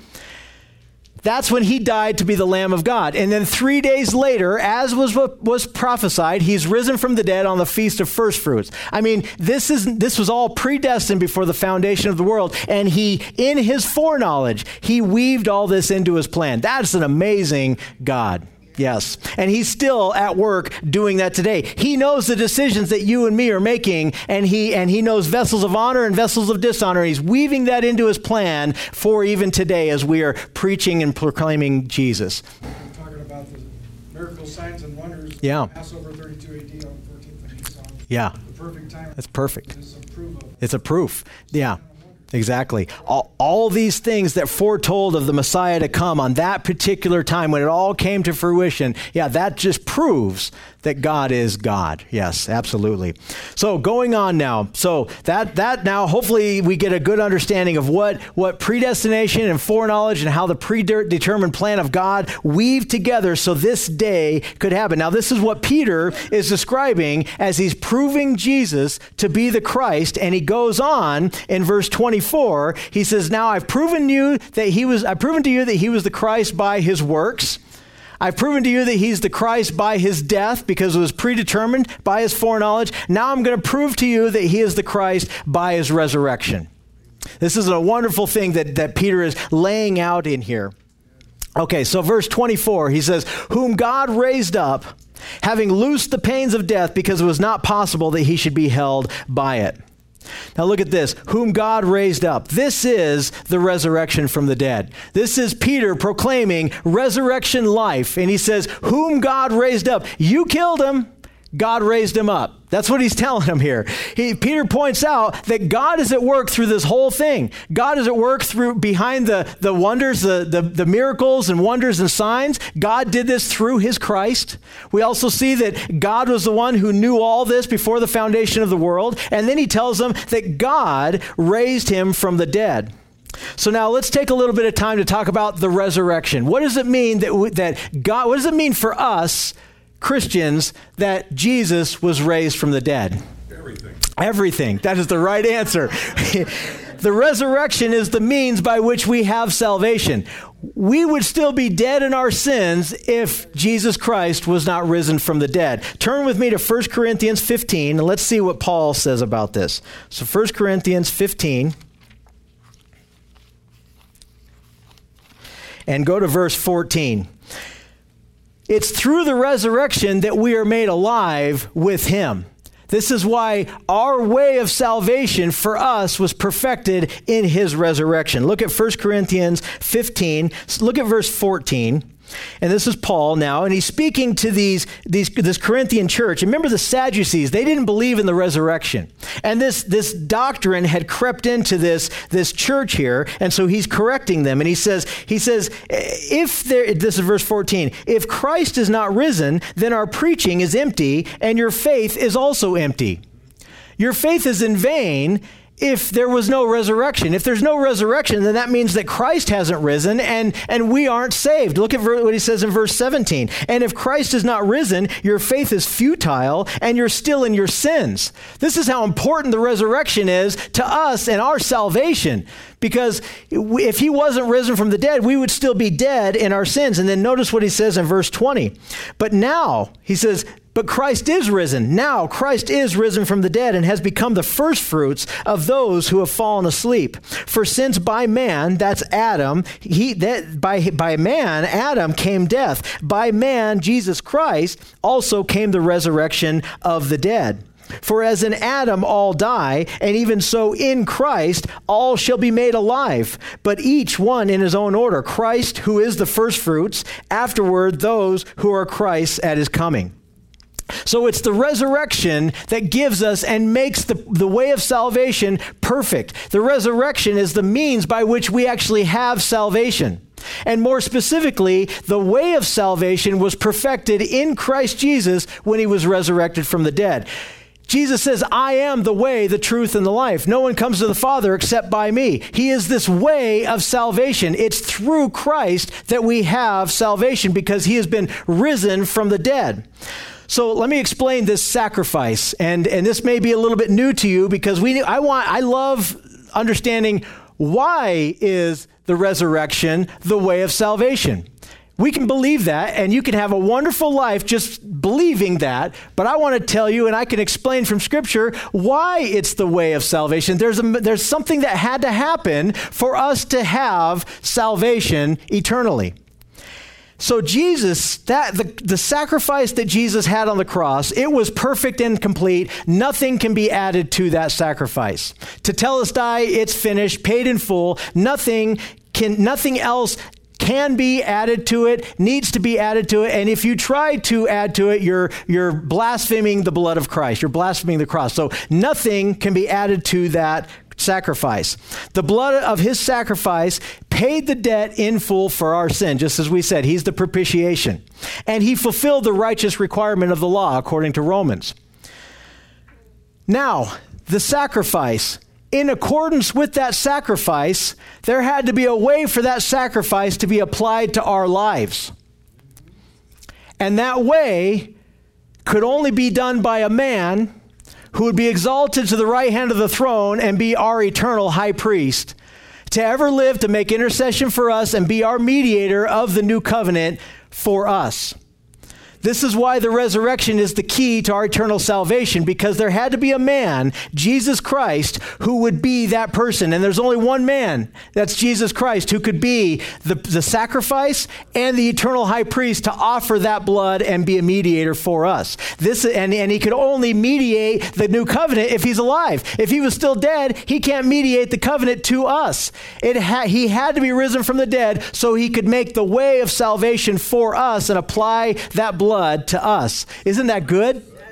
That's when he died to be the Lamb of God. And then three days later, as was was prophesied, he's risen from the dead on the Feast of First Fruits. I mean, this is this was all predestined before the foundation of the world. And he, in his foreknowledge, he weaved all this into his plan. That's an amazing God. Yes. And he's still at work doing that today. He knows the decisions that you and me are making, and he and he knows vessels of honor and vessels of dishonor. He's weaving that into his plan for even today as we are preaching and proclaiming Jesus. We're talking about the miracle signs and wonders. Yeah. Passover thirty-two A D on fourteenth of Nisan. Yeah. The perfect time. That's perfect. It's a proof of It's a proof. Yeah. Exactly. All, all these things that foretold of the Messiah to come on that particular time when it all came to fruition, yeah, that just proves that God is God. Yes, absolutely. So going on now. So that that now, hopefully we get a good understanding of what, what predestination and foreknowledge and how the predetermined plan of God weave together so this day could happen. Now this is what Peter is describing as he's proving Jesus to be the Christ, and he goes on in verse twenty-four. He says, "Now I've proven you that he was I've proven to you that he was the Christ by his works. I've proven to you that he's the Christ by his death because it was predetermined by his foreknowledge. Now I'm going to prove to you that he is the Christ by his resurrection." This is a wonderful thing that, that Peter is laying out in here. Okay, so verse twenty-four, he says, "Whom God raised up, having loosed the pains of death, because it was not possible that he should be held by it." Now look at this, whom God raised up. This is the resurrection from the dead. This is Peter proclaiming resurrection life. And he says, whom God raised up. You killed him, God raised him up. That's what he's telling him here. He, Peter points out that God is at work through this whole thing. God is at work through behind the, the wonders, the, the, the miracles and wonders and signs. God did this through his Christ. We also see that God was the one who knew all this before the foundation of the world. And then he tells them that God raised him from the dead. So now let's take a little bit of time to talk about the resurrection. What does it mean that, we, that God, what does it mean for us Christians that Jesus was raised from the dead? Everything. Everything. That is the right answer. The resurrection is the means by which we have salvation. We would still be dead in our sins if Jesus Christ was not risen from the dead. Turn with me to First Corinthians fifteen, and let's see what Paul says about this. So First Corinthians fifteen, and go to verse fourteen. It's through the resurrection that we are made alive with him. This is why our way of salvation for us was perfected in his resurrection. Look at First Corinthians fifteen. Look at verse fourteen. And this is Paul now, and he's speaking to these, these this Corinthian church. Remember the Sadducees, they didn't believe in the resurrection. And this, this doctrine had crept into this, this church here, and so he's correcting them. And he says, he says, if there, this is verse fourteen, if Christ is not risen, then our preaching is empty, and your faith is also empty. Your faith is in vain if there was no resurrection. If there's no resurrection, then that means that Christ hasn't risen and, and we aren't saved. Look at what he says in verse seventeen. And if Christ is not risen, your faith is futile and you're still in your sins. This is how important the resurrection is to us and our salvation. Because if he wasn't risen from the dead, we would still be dead in our sins. And then notice what he says in verse twenty. But now, he says, but Christ is risen. Now Christ is risen from the dead and has become the first fruits of those who have fallen asleep. For since by man, that's Adam, he that by by man, Adam came death. By man, Jesus Christ, also came the resurrection of the dead. For as in Adam all die, and even so in Christ all shall be made alive, but each one in his own order. Christ, who is the first fruits, afterward those who are Christ's at his coming. So it's the resurrection that gives us and makes the, the way of salvation perfect. The resurrection is the means by which we actually have salvation. And more specifically, the way of salvation was perfected in Christ Jesus when he was resurrected from the dead. Jesus says, I am the way, the truth, and the life. No one comes to the Father except by me. He is this way of salvation. It's through Christ that we have salvation because he has been risen from the dead. So let me explain this sacrifice, and, and this may be a little bit new to you because we I want I love understanding why is the resurrection the way of salvation. We can believe that, and you can have a wonderful life just believing that, but I want to tell you, and I can explain from Scripture, why it's the way of salvation. There's, a, there's something that had to happen for us to have salvation eternally. So Jesus, that the, the sacrifice that Jesus had on the cross, it was perfect and complete. Nothing can be added to that sacrifice. Tetelestai, it's finished, paid in full. Nothing can, nothing else can be added to it, needs to be added to it. And if you try to add to it, you're, you're blaspheming the blood of Christ. You're blaspheming the cross. So nothing can be added to that sacrifice. The blood of his sacrifice paid the debt in full for our sin. Just as we said, he's the propitiation. And he fulfilled the righteous requirement of the law, according to Romans. Now, the sacrifice. In accordance with that sacrifice, there had to be a way for that sacrifice to be applied to our lives. And that way could only be done by a man who would be exalted to the right hand of the throne and be our eternal high priest, to ever live to make intercession for us and be our mediator of the new covenant for us. This is why the resurrection is the key to our eternal salvation, because there had to be a man, Jesus Christ, who would be that person. And there's only one man, that's Jesus Christ, who could be the, the sacrifice and the eternal high priest to offer that blood and be a mediator for us. This and, and he could only mediate the new covenant if he's alive. If he was still dead, he can't mediate the covenant to us. It ha- he had to be risen from the dead so he could make the way of salvation for us and apply that blood to us. Isn't that good?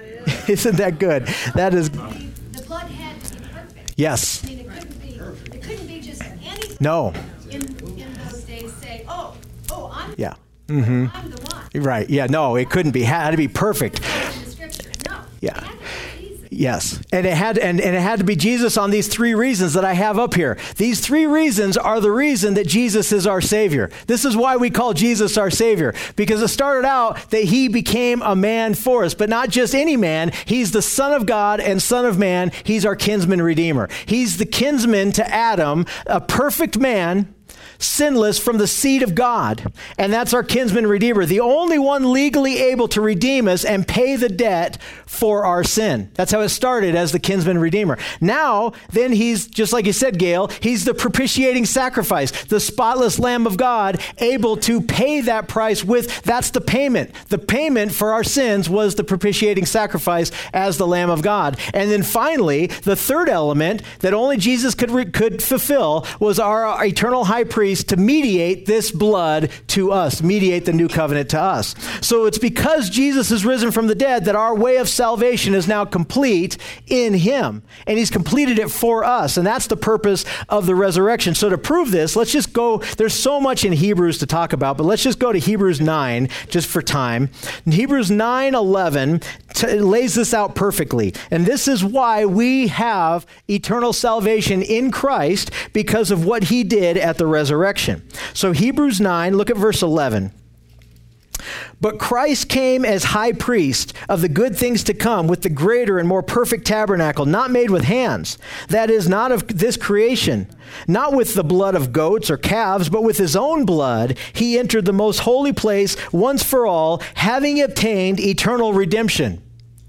Isn't that good? That is, The the blood had to be perfect. yes. I mean, it couldn't be, it couldn't be just anything. No. In, in those days say, oh, oh, I'm, Yeah. Mm-hmm. I'm the one. Right. Yeah. No, it couldn't be. It had to be perfect. In the scripture. No. Yeah. It had to be Jesus. Yes. And it had and, and it had to be Jesus on these three reasons that I have up here. These three reasons are the reason that Jesus is our Savior. This is why we call Jesus our Savior, because it started out that he became a man for us, but not just any man. He's the Son of God and Son of Man. He's our kinsman redeemer. He's the kinsman to Adam, a perfect man, sinless, from the seed of God. And that's our kinsman redeemer, the only one legally able to redeem us and pay the debt for our sin. That's how it started, as the kinsman redeemer. Now, then he's, just like you said, Gail, he's the propitiating sacrifice, the spotless Lamb of God, able to pay that price with, that's the payment. The payment for our sins was the propitiating sacrifice as the Lamb of God. And then finally, the third element that only Jesus could, re- could fulfill was our eternal high priest to mediate this blood to us, mediate the new covenant to us. So it's because Jesus is risen from the dead that our way of salvation is now complete in him. And he's completed it for us. And that's the purpose of the resurrection. So to prove this, let's just go, there's so much in Hebrews to talk about, but let's just go to Hebrews nine, just for time. And Hebrews nine eleven t- lays this out perfectly. And this is why we have eternal salvation in Christ, because of what he did at the resurrection. So Hebrews nine, look at verse eleven. But Christ came as high priest of the good things to come with the greater and more perfect tabernacle, not made with hands, that is, not of this creation, not with the blood of goats or calves, but with his own blood. He entered the most holy place once for all, having obtained eternal redemption.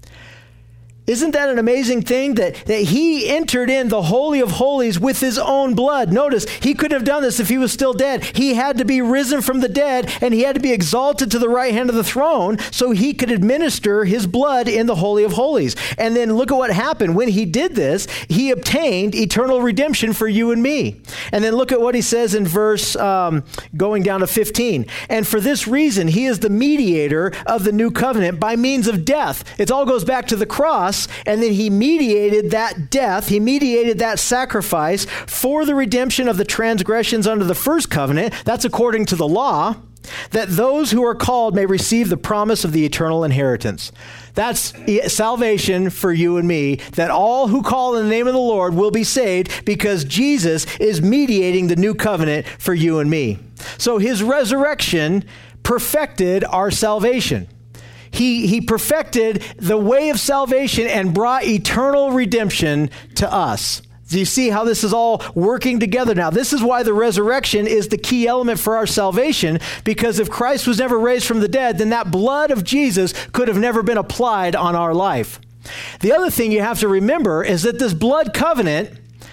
Isn't that an amazing thing that, that he entered in the Holy of Holies with his own blood? Notice, he couldn't have done this if he was still dead. He had to be risen from the dead, and he had to be exalted to the right hand of the throne so he could administer his blood in the Holy of Holies. And then look at what happened. When he did this, he obtained eternal redemption for you and me. And then look at what he says in verse, um, going down to fifteen. And for this reason, he is the mediator of the new covenant by means of death. It all goes back to the cross. And then he mediated that death, he mediated that sacrifice for the redemption of the transgressions under the first covenant. That's according to the law, that those who are called may receive the promise of the eternal inheritance. That's salvation for you and me, that all who call in the name of the Lord will be saved because Jesus is mediating the new covenant for you and me. So his resurrection perfected our salvation. He, he perfected the way of salvation and brought eternal redemption to us. Do you see how this is all working together now? This is why the resurrection is the key element for our salvation, because if Christ was never raised from the dead, then that blood of Jesus could have never been applied on our life. The other thing you have to remember is that this blood covenant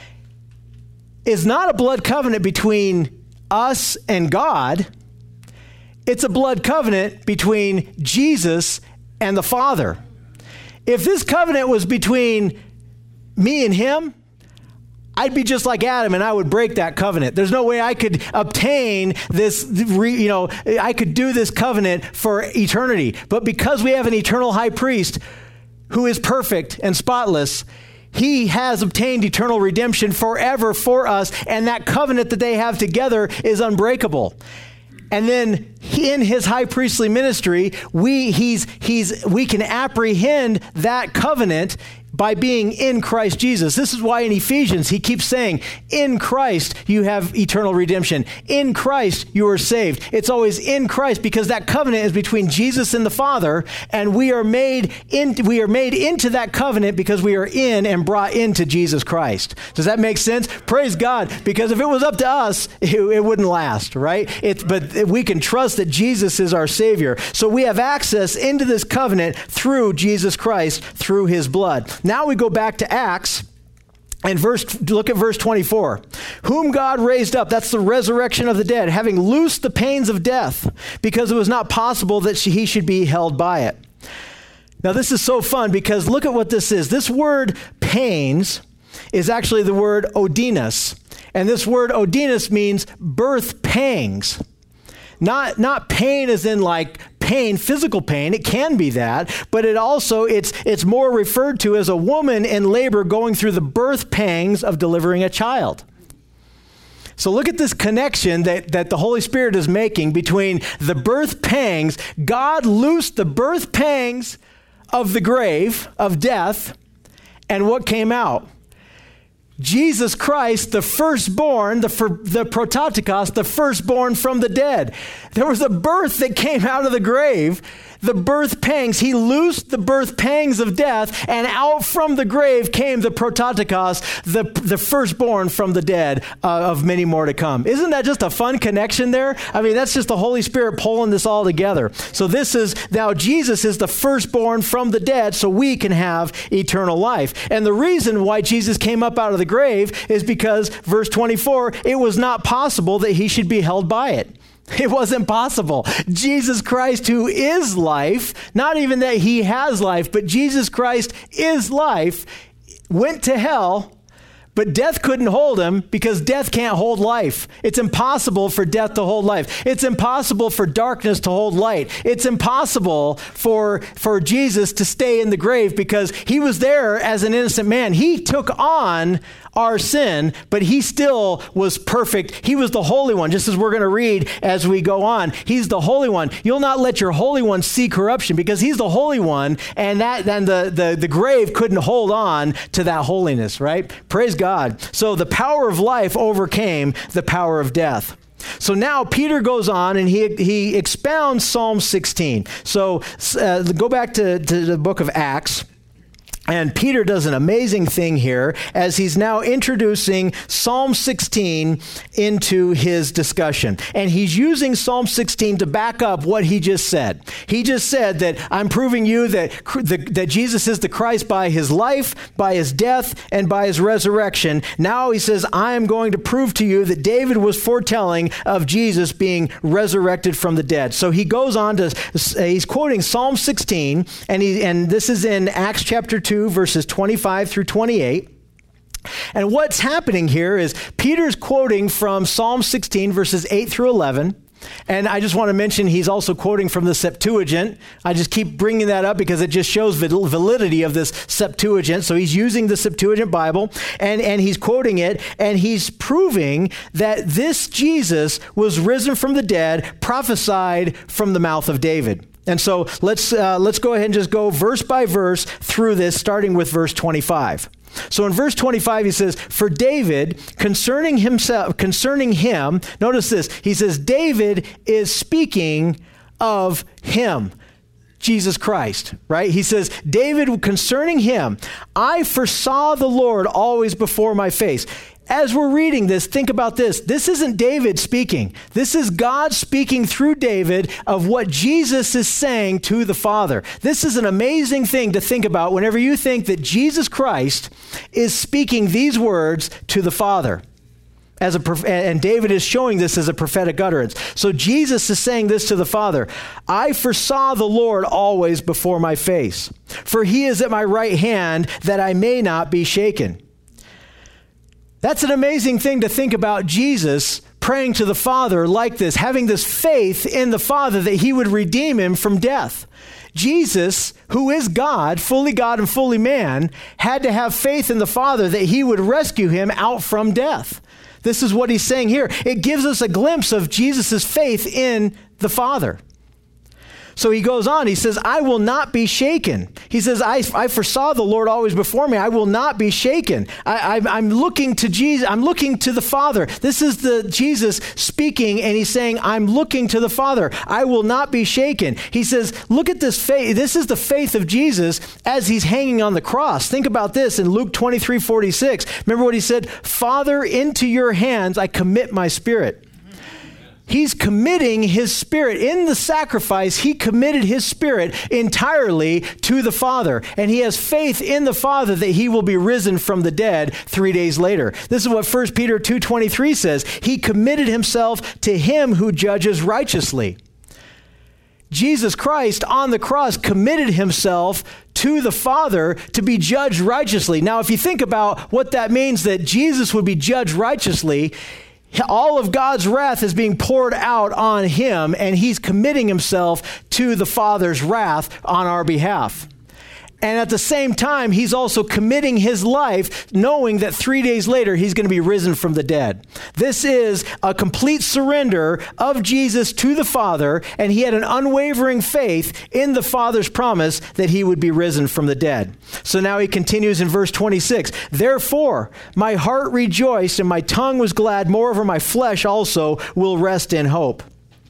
is not a blood covenant between us and God. It's a blood covenant between Jesus and the Father. If this covenant was between me and him, I'd be just like Adam and I would break that covenant. There's no way I could obtain this, you know, I could do this covenant for eternity. But because we have an eternal high priest who is perfect and spotless, he has obtained eternal redemption forever for us, and that covenant that they have together is unbreakable. And then in his high priestly ministry, we he's he's we can apprehend that covenant by being in Christ Jesus. This is why in Ephesians he keeps saying, in Christ you have eternal redemption. In Christ you are saved. It's always in Christ, because that covenant is between Jesus and the Father, and we are made in we are made into that covenant because we are in and brought into Jesus Christ. Does that make sense? Praise God, because if it was up to us, it, it wouldn't last, right? It, but we can trust that Jesus is our Savior. So we have access into this covenant through Jesus Christ, through his blood. Now we go back to Acts and verse, look at verse twenty-four. Whom God raised up, that's the resurrection of the dead, having loosed the pains of death, because it was not possible that he should be held by it. Now this is so fun, because look at what this is. This word pains is actually the word odinos. And this word odinos means birth pangs. Not, not pain as in like pain, physical pain. It can be that, but it also, it's, it's more referred to as a woman in labor going through the birth pangs of delivering a child. So look at this connection that, that the Holy Spirit is making between the birth pangs. God loosed the birth pangs of the grave, of death, and what came out? Jesus Christ, the firstborn, the, the prototokos, the firstborn from the dead. There was a birth that came out of the grave, the birth pangs. He loosed the birth pangs of death, and out from the grave came the prototokos, the, the firstborn from the dead, uh, of many more to come. Isn't that just a fun connection there? I mean, that's just the Holy Spirit pulling this all together. So this is, now Jesus is the firstborn from the dead, so we can have eternal life. And the reason why Jesus came up out of the grave is because, verse twenty-four, it was not possible that he should be held by it. It wasn't possible. Jesus Christ, who is life, not even that he has life, but Jesus Christ is life, went to hell, but death couldn't hold him because death can't hold life. It's impossible for death to hold life. It's impossible for darkness to hold light. It's impossible for, for Jesus to stay in the grave because he was there as an innocent man. He took on our sin, but he still was perfect. He was the Holy One, just as we're going to read as we go on. He's the Holy One. You'll not let your Holy One see corruption because he's the Holy One, and that then the, the, the grave couldn't hold on to that holiness, right? Praise God. So the power of life overcame the power of death. So now Peter goes on and he he expounds Psalm sixteen. So uh, go back to, to the book of Acts. And Peter does an amazing thing here as he's now introducing Psalm sixteen into his discussion. And he's using Psalm sixteen to back up what he just said. He just said that I'm proving you that, that Jesus is the Christ by his life, by his death, and by his resurrection. Now he says, I am going to prove to you that David was foretelling of Jesus being resurrected from the dead. So he goes on to, he's quoting Psalm sixteen, and he and this is in Acts chapter two, verses twenty-five through twenty-eight. And what's happening here is Peter's quoting from Psalm sixteen, verses eight through eleven. And I just want to mention he's also quoting from the Septuagint. I just keep bringing that up because it just shows the validity of this Septuagint. So he's using the Septuagint Bible and, and he's quoting it, and he's proving that this Jesus was risen from the dead, prophesied from the mouth of David. And so let's uh, let's go ahead and just go verse by verse through this, starting with verse twenty-five. So in verse twenty-five, he says, for David, concerning himself, concerning him, notice this, he says, David is speaking of him, Jesus Christ, right? He says, David, concerning him, I foresaw the Lord always before my face. As we're reading this, think about this. This isn't David speaking. This is God speaking through David of what Jesus is saying to the Father. This is an amazing thing to think about whenever you think that Jesus Christ is speaking these words to the Father. As a, and David is showing this as a prophetic utterance. So Jesus is saying this to the Father. I foresaw the Lord always before my face, for he is at my right hand that I may not be shaken. That's an amazing thing to think about, Jesus praying to the Father like this, having this faith in the Father that he would redeem him from death. Jesus, who is God, fully God and fully man, had to have faith in the Father that he would rescue him out from death. This is what he's saying here. It gives us a glimpse of Jesus' faith in the Father. So he goes on, he says, I will not be shaken. He says, I, I foresaw the Lord always before me. I will not be shaken. I, I, I'm looking to Jesus. I'm looking to the Father. This is the Jesus speaking, and he's saying, I'm looking to the Father. I will not be shaken. He says, look at this faith. This is the faith of Jesus as he's hanging on the cross. Think about this in Luke twenty-three forty-six. Remember what he said? Father, into your hands I commit my spirit. He's committing his spirit. In the sacrifice, he committed his spirit entirely to the Father. And he has faith in the Father that he will be risen from the dead three days later. This is what First Peter two twenty-three says. He committed himself to him who judges righteously. Jesus Christ on the cross committed himself to the Father to be judged righteously. Now, if you think about what that means, that Jesus would be judged righteously, all of God's wrath is being poured out on him, and he's committing himself to the Father's wrath on our behalf. And at the same time, he's also committing his life, knowing that three days later, he's going to be risen from the dead. This is a complete surrender of Jesus to the Father, and he had an unwavering faith in the Father's promise that he would be risen from the dead. So now he continues in verse twenty-six, therefore, my heart rejoiced and my tongue was glad. Moreover, my flesh also will rest in hope.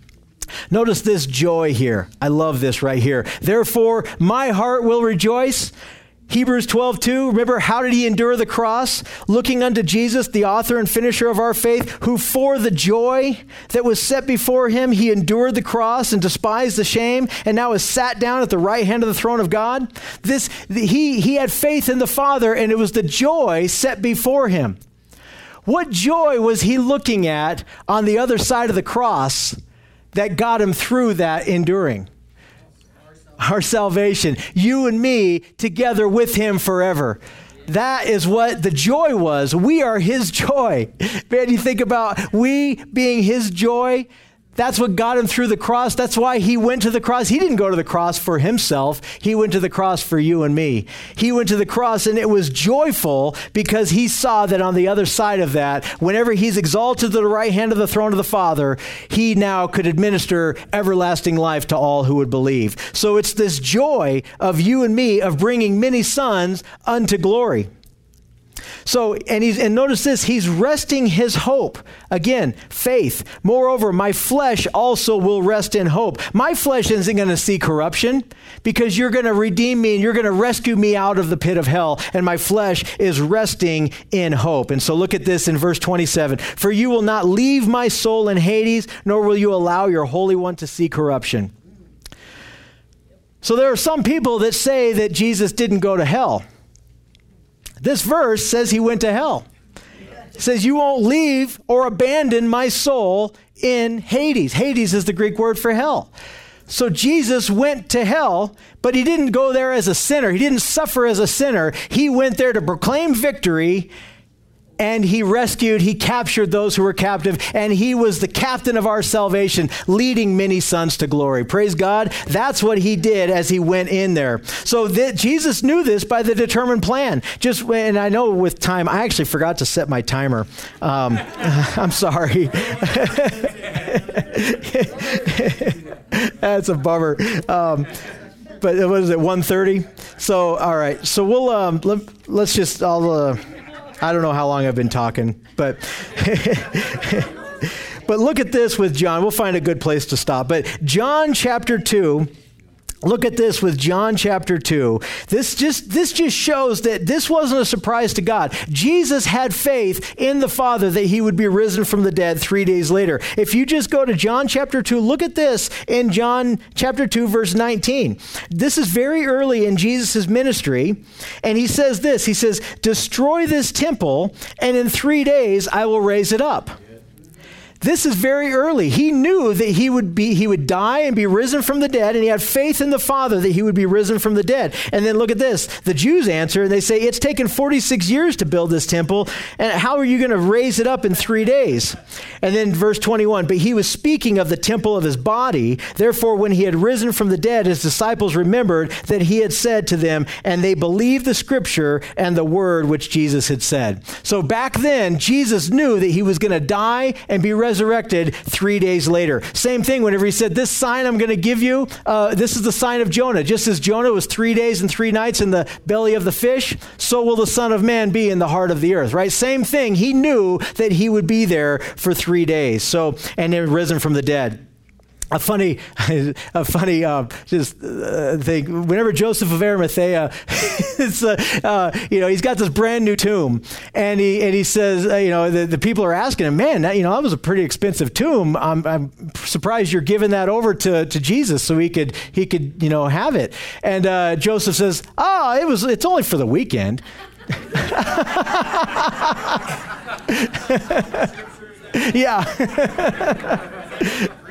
Notice this joy here. I love this right here. Therefore, my heart will rejoice. Hebrews twelve two, remember, how did he endure the cross? Looking unto Jesus, the author and finisher of our faith, who for the joy that was set before him, he endured the cross and despised the shame, and now is sat down at the right hand of the throne of God. This, he, he had faith in the Father, and it was the joy set before him. What joy was he looking at on the other side of the cross that got him through that enduring? Our salvation. You and me together with him forever. That is what the joy was. We are his joy. Man, you think about we being his joy. That's what got him through the cross. That's why he went to the cross. He didn't go to the cross for himself. He went to the cross for you and me. He went to the cross, and it was joyful because he saw that on the other side of that, whenever he's exalted to the right hand of the throne of the Father, he now could administer everlasting life to all who would believe. So it's this joy of you and me of bringing many sons unto glory. So, and he's, and notice this, he's resting his hope. Again, faith. Moreover, my flesh also will rest in hope. My flesh isn't going to see corruption because you're going to redeem me and you're going to rescue me out of the pit of hell. And my flesh is resting in hope. And so look at this in verse twenty-seven. For you will not leave my soul in Hades, nor will you allow your Holy One to see corruption. So there are some people that say that Jesus didn't go to hell. This verse says he went to hell. It says, you won't leave or abandon my soul in Hades. Hades is the Greek word for hell. So Jesus went to hell, but he didn't go there as a sinner. He didn't suffer as a sinner. He went there to proclaim victory, and he rescued, he captured those who were captive, and he was the captain of our salvation, leading many sons to glory. Praise God. That's what he did as he went in there. So that Jesus knew this by the determined plan. Just when, I know with time, I actually forgot to set my timer. Um, I'm sorry. That's a bummer. Um, but what is it, one thirty? So, all right. So we'll, um, let, let's just, I'll, uh, I don't know how long I've been talking, but but look at this with John. We'll find a good place to stop. But John chapter two, look at this with John chapter two. This just this just shows that this wasn't a surprise to God. Jesus had faith in the Father that he would be risen from the dead three days later. If you just go to John chapter two, look at this in John chapter two, verse nineteen. This is very early in Jesus' ministry, and he says this. He says, destroy this temple, and in three days I will raise it up. This is very early. He knew that he would be, he would die and be risen from the dead, and he had faith in the Father that he would be risen from the dead. And then look at this. The Jews answer, and they say, it's taken forty-six years to build this temple, and how are you going to raise it up in three days? And then verse twenty-one, but he was speaking of the temple of his body. Therefore, when he had risen from the dead, his disciples remembered that he had said to them, and they believed the scripture and the word which Jesus had said. So back then, Jesus knew that he was going to die and be resurrected resurrected three days later. Same thing whenever he said, this sign I'm going to give you, uh, this is the sign of Jonah. Just as Jonah was three days and three nights in the belly of the fish, so will the Son of Man be in the heart of the earth, right? Same thing. He knew that he would be there for three days. So, and then risen from the dead. A funny, a funny, uh, just uh, thing. Whenever Joseph of Arimathea, it's, uh, uh, you know, he's got this brand new tomb, and he and he says, uh, you know, the, the people are asking him, man, that, you know, that was a pretty expensive tomb. I'm I'm surprised you're giving that over to, to Jesus so he could he could you know have it. And uh, Joseph says, oh, it was it's only for the weekend. Yeah.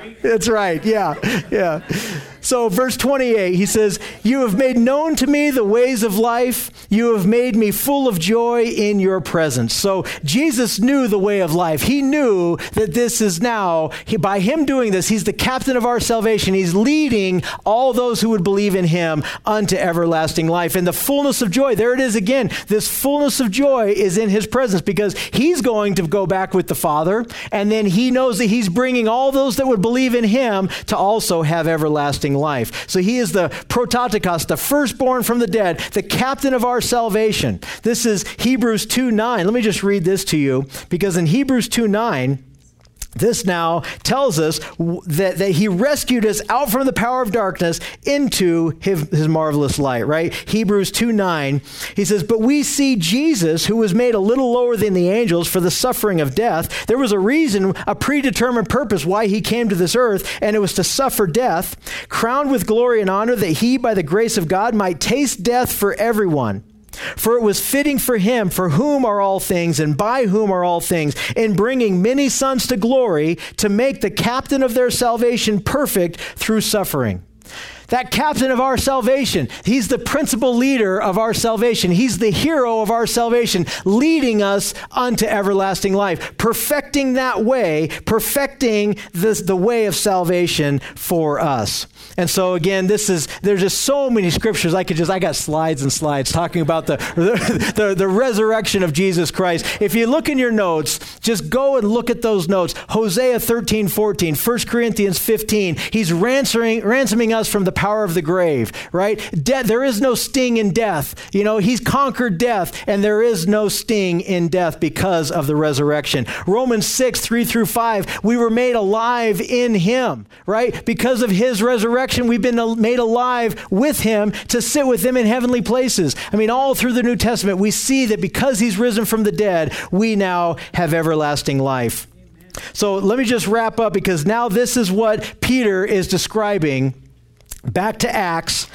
right? That's right. Yeah. Yeah. So verse twenty-eight, he says, you have made known to me the ways of life. You have made me full of joy in your presence. So Jesus knew the way of life. He knew that this is now, he, by him doing this, he's the captain of our salvation. He's leading all those who would believe in him unto everlasting life. And the fullness of joy, there it is again. This fullness of joy is in his presence because he's going to go back with the Father. And then he knows that he's bringing all those that would believe in him to also have everlasting life. So he is the prototokos, the firstborn from the dead, the captain of our salvation. This is Hebrews two nine. Let me just read this to you, because in Hebrews two nine, this now tells us that, that he rescued us out from the power of darkness into his, his marvelous light, right? Hebrews two nine, he says, but we see Jesus, who was made a little lower than the angels for the suffering of death. There was a reason, a predetermined purpose why he came to this earth, and it was to suffer death, crowned with glory and honor, that he, by the grace of God, might taste death for everyone. For it was fitting for him, for whom are all things, and by whom are all things, in bringing many sons to glory, to make the captain of their salvation perfect through suffering. That captain of our salvation, he's the principal leader of our salvation. He's the hero of our salvation, leading us unto everlasting life, perfecting that way, perfecting this, the way of salvation for us. And so again, this is, there's just so many scriptures. I could just, I got slides and slides talking about the, the, the, the resurrection of Jesus Christ. If you look in your notes, just go and look at those notes. Hosea thirteen fourteen, First Corinthians fifteen, he's ransoming, ransoming us from the power of the grave, right? De- there is no sting in death. You know, he's conquered death, and there is no sting in death because of the resurrection. Romans six, three through five, we were made alive in him, right? Because of his resurrection, we've been made alive with him to sit with him in heavenly places. I mean, all through the New Testament, we see that because he's risen from the dead, we now have everlasting life. Amen. So let me just wrap up, because now this is what Peter is describing. Back to Acts,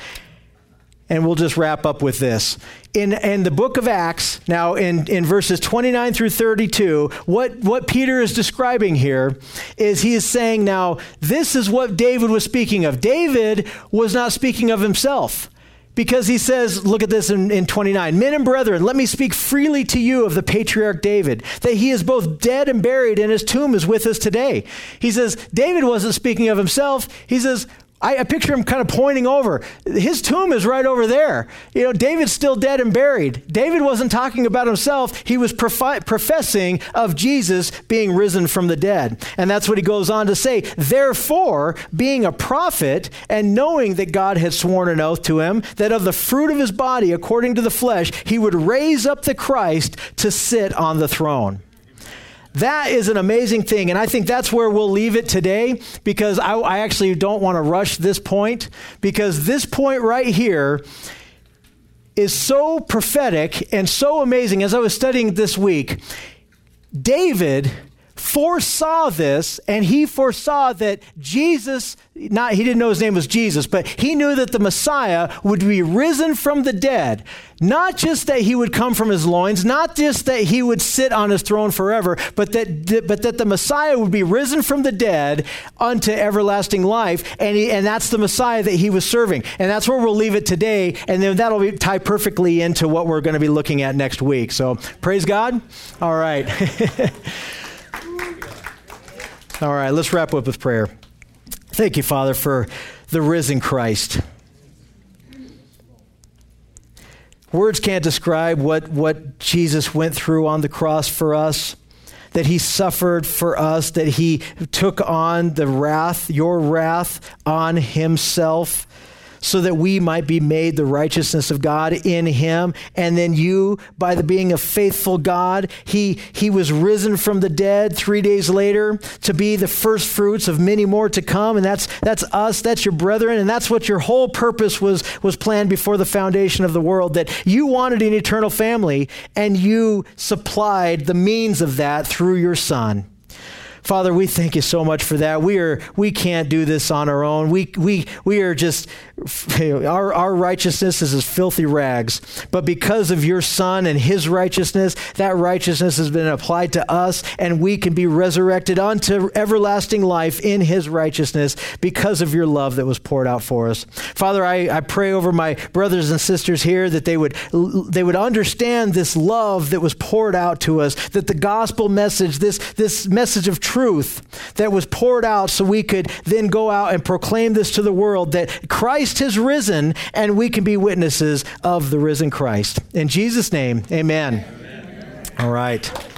and we'll just wrap up with this. In, in the book of Acts, now in, in verses twenty-nine through thirty-two, what, what Peter is describing here is he is saying, now, this is what David was speaking of. David was not speaking of himself, because he says, look at this in, in twenty-nine, men and brethren, let me speak freely to you of the patriarch David, that he is both dead and buried, and his tomb is with us today. He says, David wasn't speaking of himself. He says, I, I picture him kind of pointing over. His tomb is right over there. You know, David's still dead and buried. David wasn't talking about himself. He was profi- professing of Jesus being risen from the dead. And that's what he goes on to say. Therefore, being a prophet and knowing that God had sworn an oath to him, that of the fruit of his body, according to the flesh, he would raise up the Christ to sit on the throne. That is an amazing thing, and I think that's where we'll leave it today, because I, I actually don't want to rush this point, because this point right here is so prophetic and so amazing. As I was studying this week, David foresaw this, and he foresaw that Jesus, not he didn't know his name was Jesus, but he knew that the Messiah would be risen from the dead. Not just that he would come from his loins, not just that he would sit on his throne forever, but that but that the Messiah would be risen from the dead unto everlasting life, and he, and that's the Messiah that he was serving. And that's where we'll leave it today, and then that'll be, tie perfectly into what we're going to be looking at next week. So praise God. All right. All right, let's wrap up with prayer. Thank you, Father, for the risen Christ. Words can't describe what, what Jesus went through on the cross for us, that he suffered for us, that he took on the wrath, your wrath, on himself, so that we might be made the righteousness of God in him. And then you, by the being a faithful God, he, he was risen from the dead three days later to be the first fruits of many more to come. And that's that's us, that's your brethren, and that's what your whole purpose was, was planned before the foundation of the world, that you wanted an eternal family, and you supplied the means of that through your Son. Father, we thank you so much for that. We are we can't do this on our own. We we we are just our our righteousness is as filthy rags. But because of your Son and his righteousness, that righteousness has been applied to us, and we can be resurrected unto everlasting life in his righteousness because of your love that was poured out for us. Father, I, I pray over my brothers and sisters here that they would they would understand this love that was poured out to us, that the gospel message, this this message of truth that was poured out so we could then go out and proclaim this to the world, that Christ has risen and we can be witnesses of the risen Christ. In Jesus' name, amen. Amen. All right.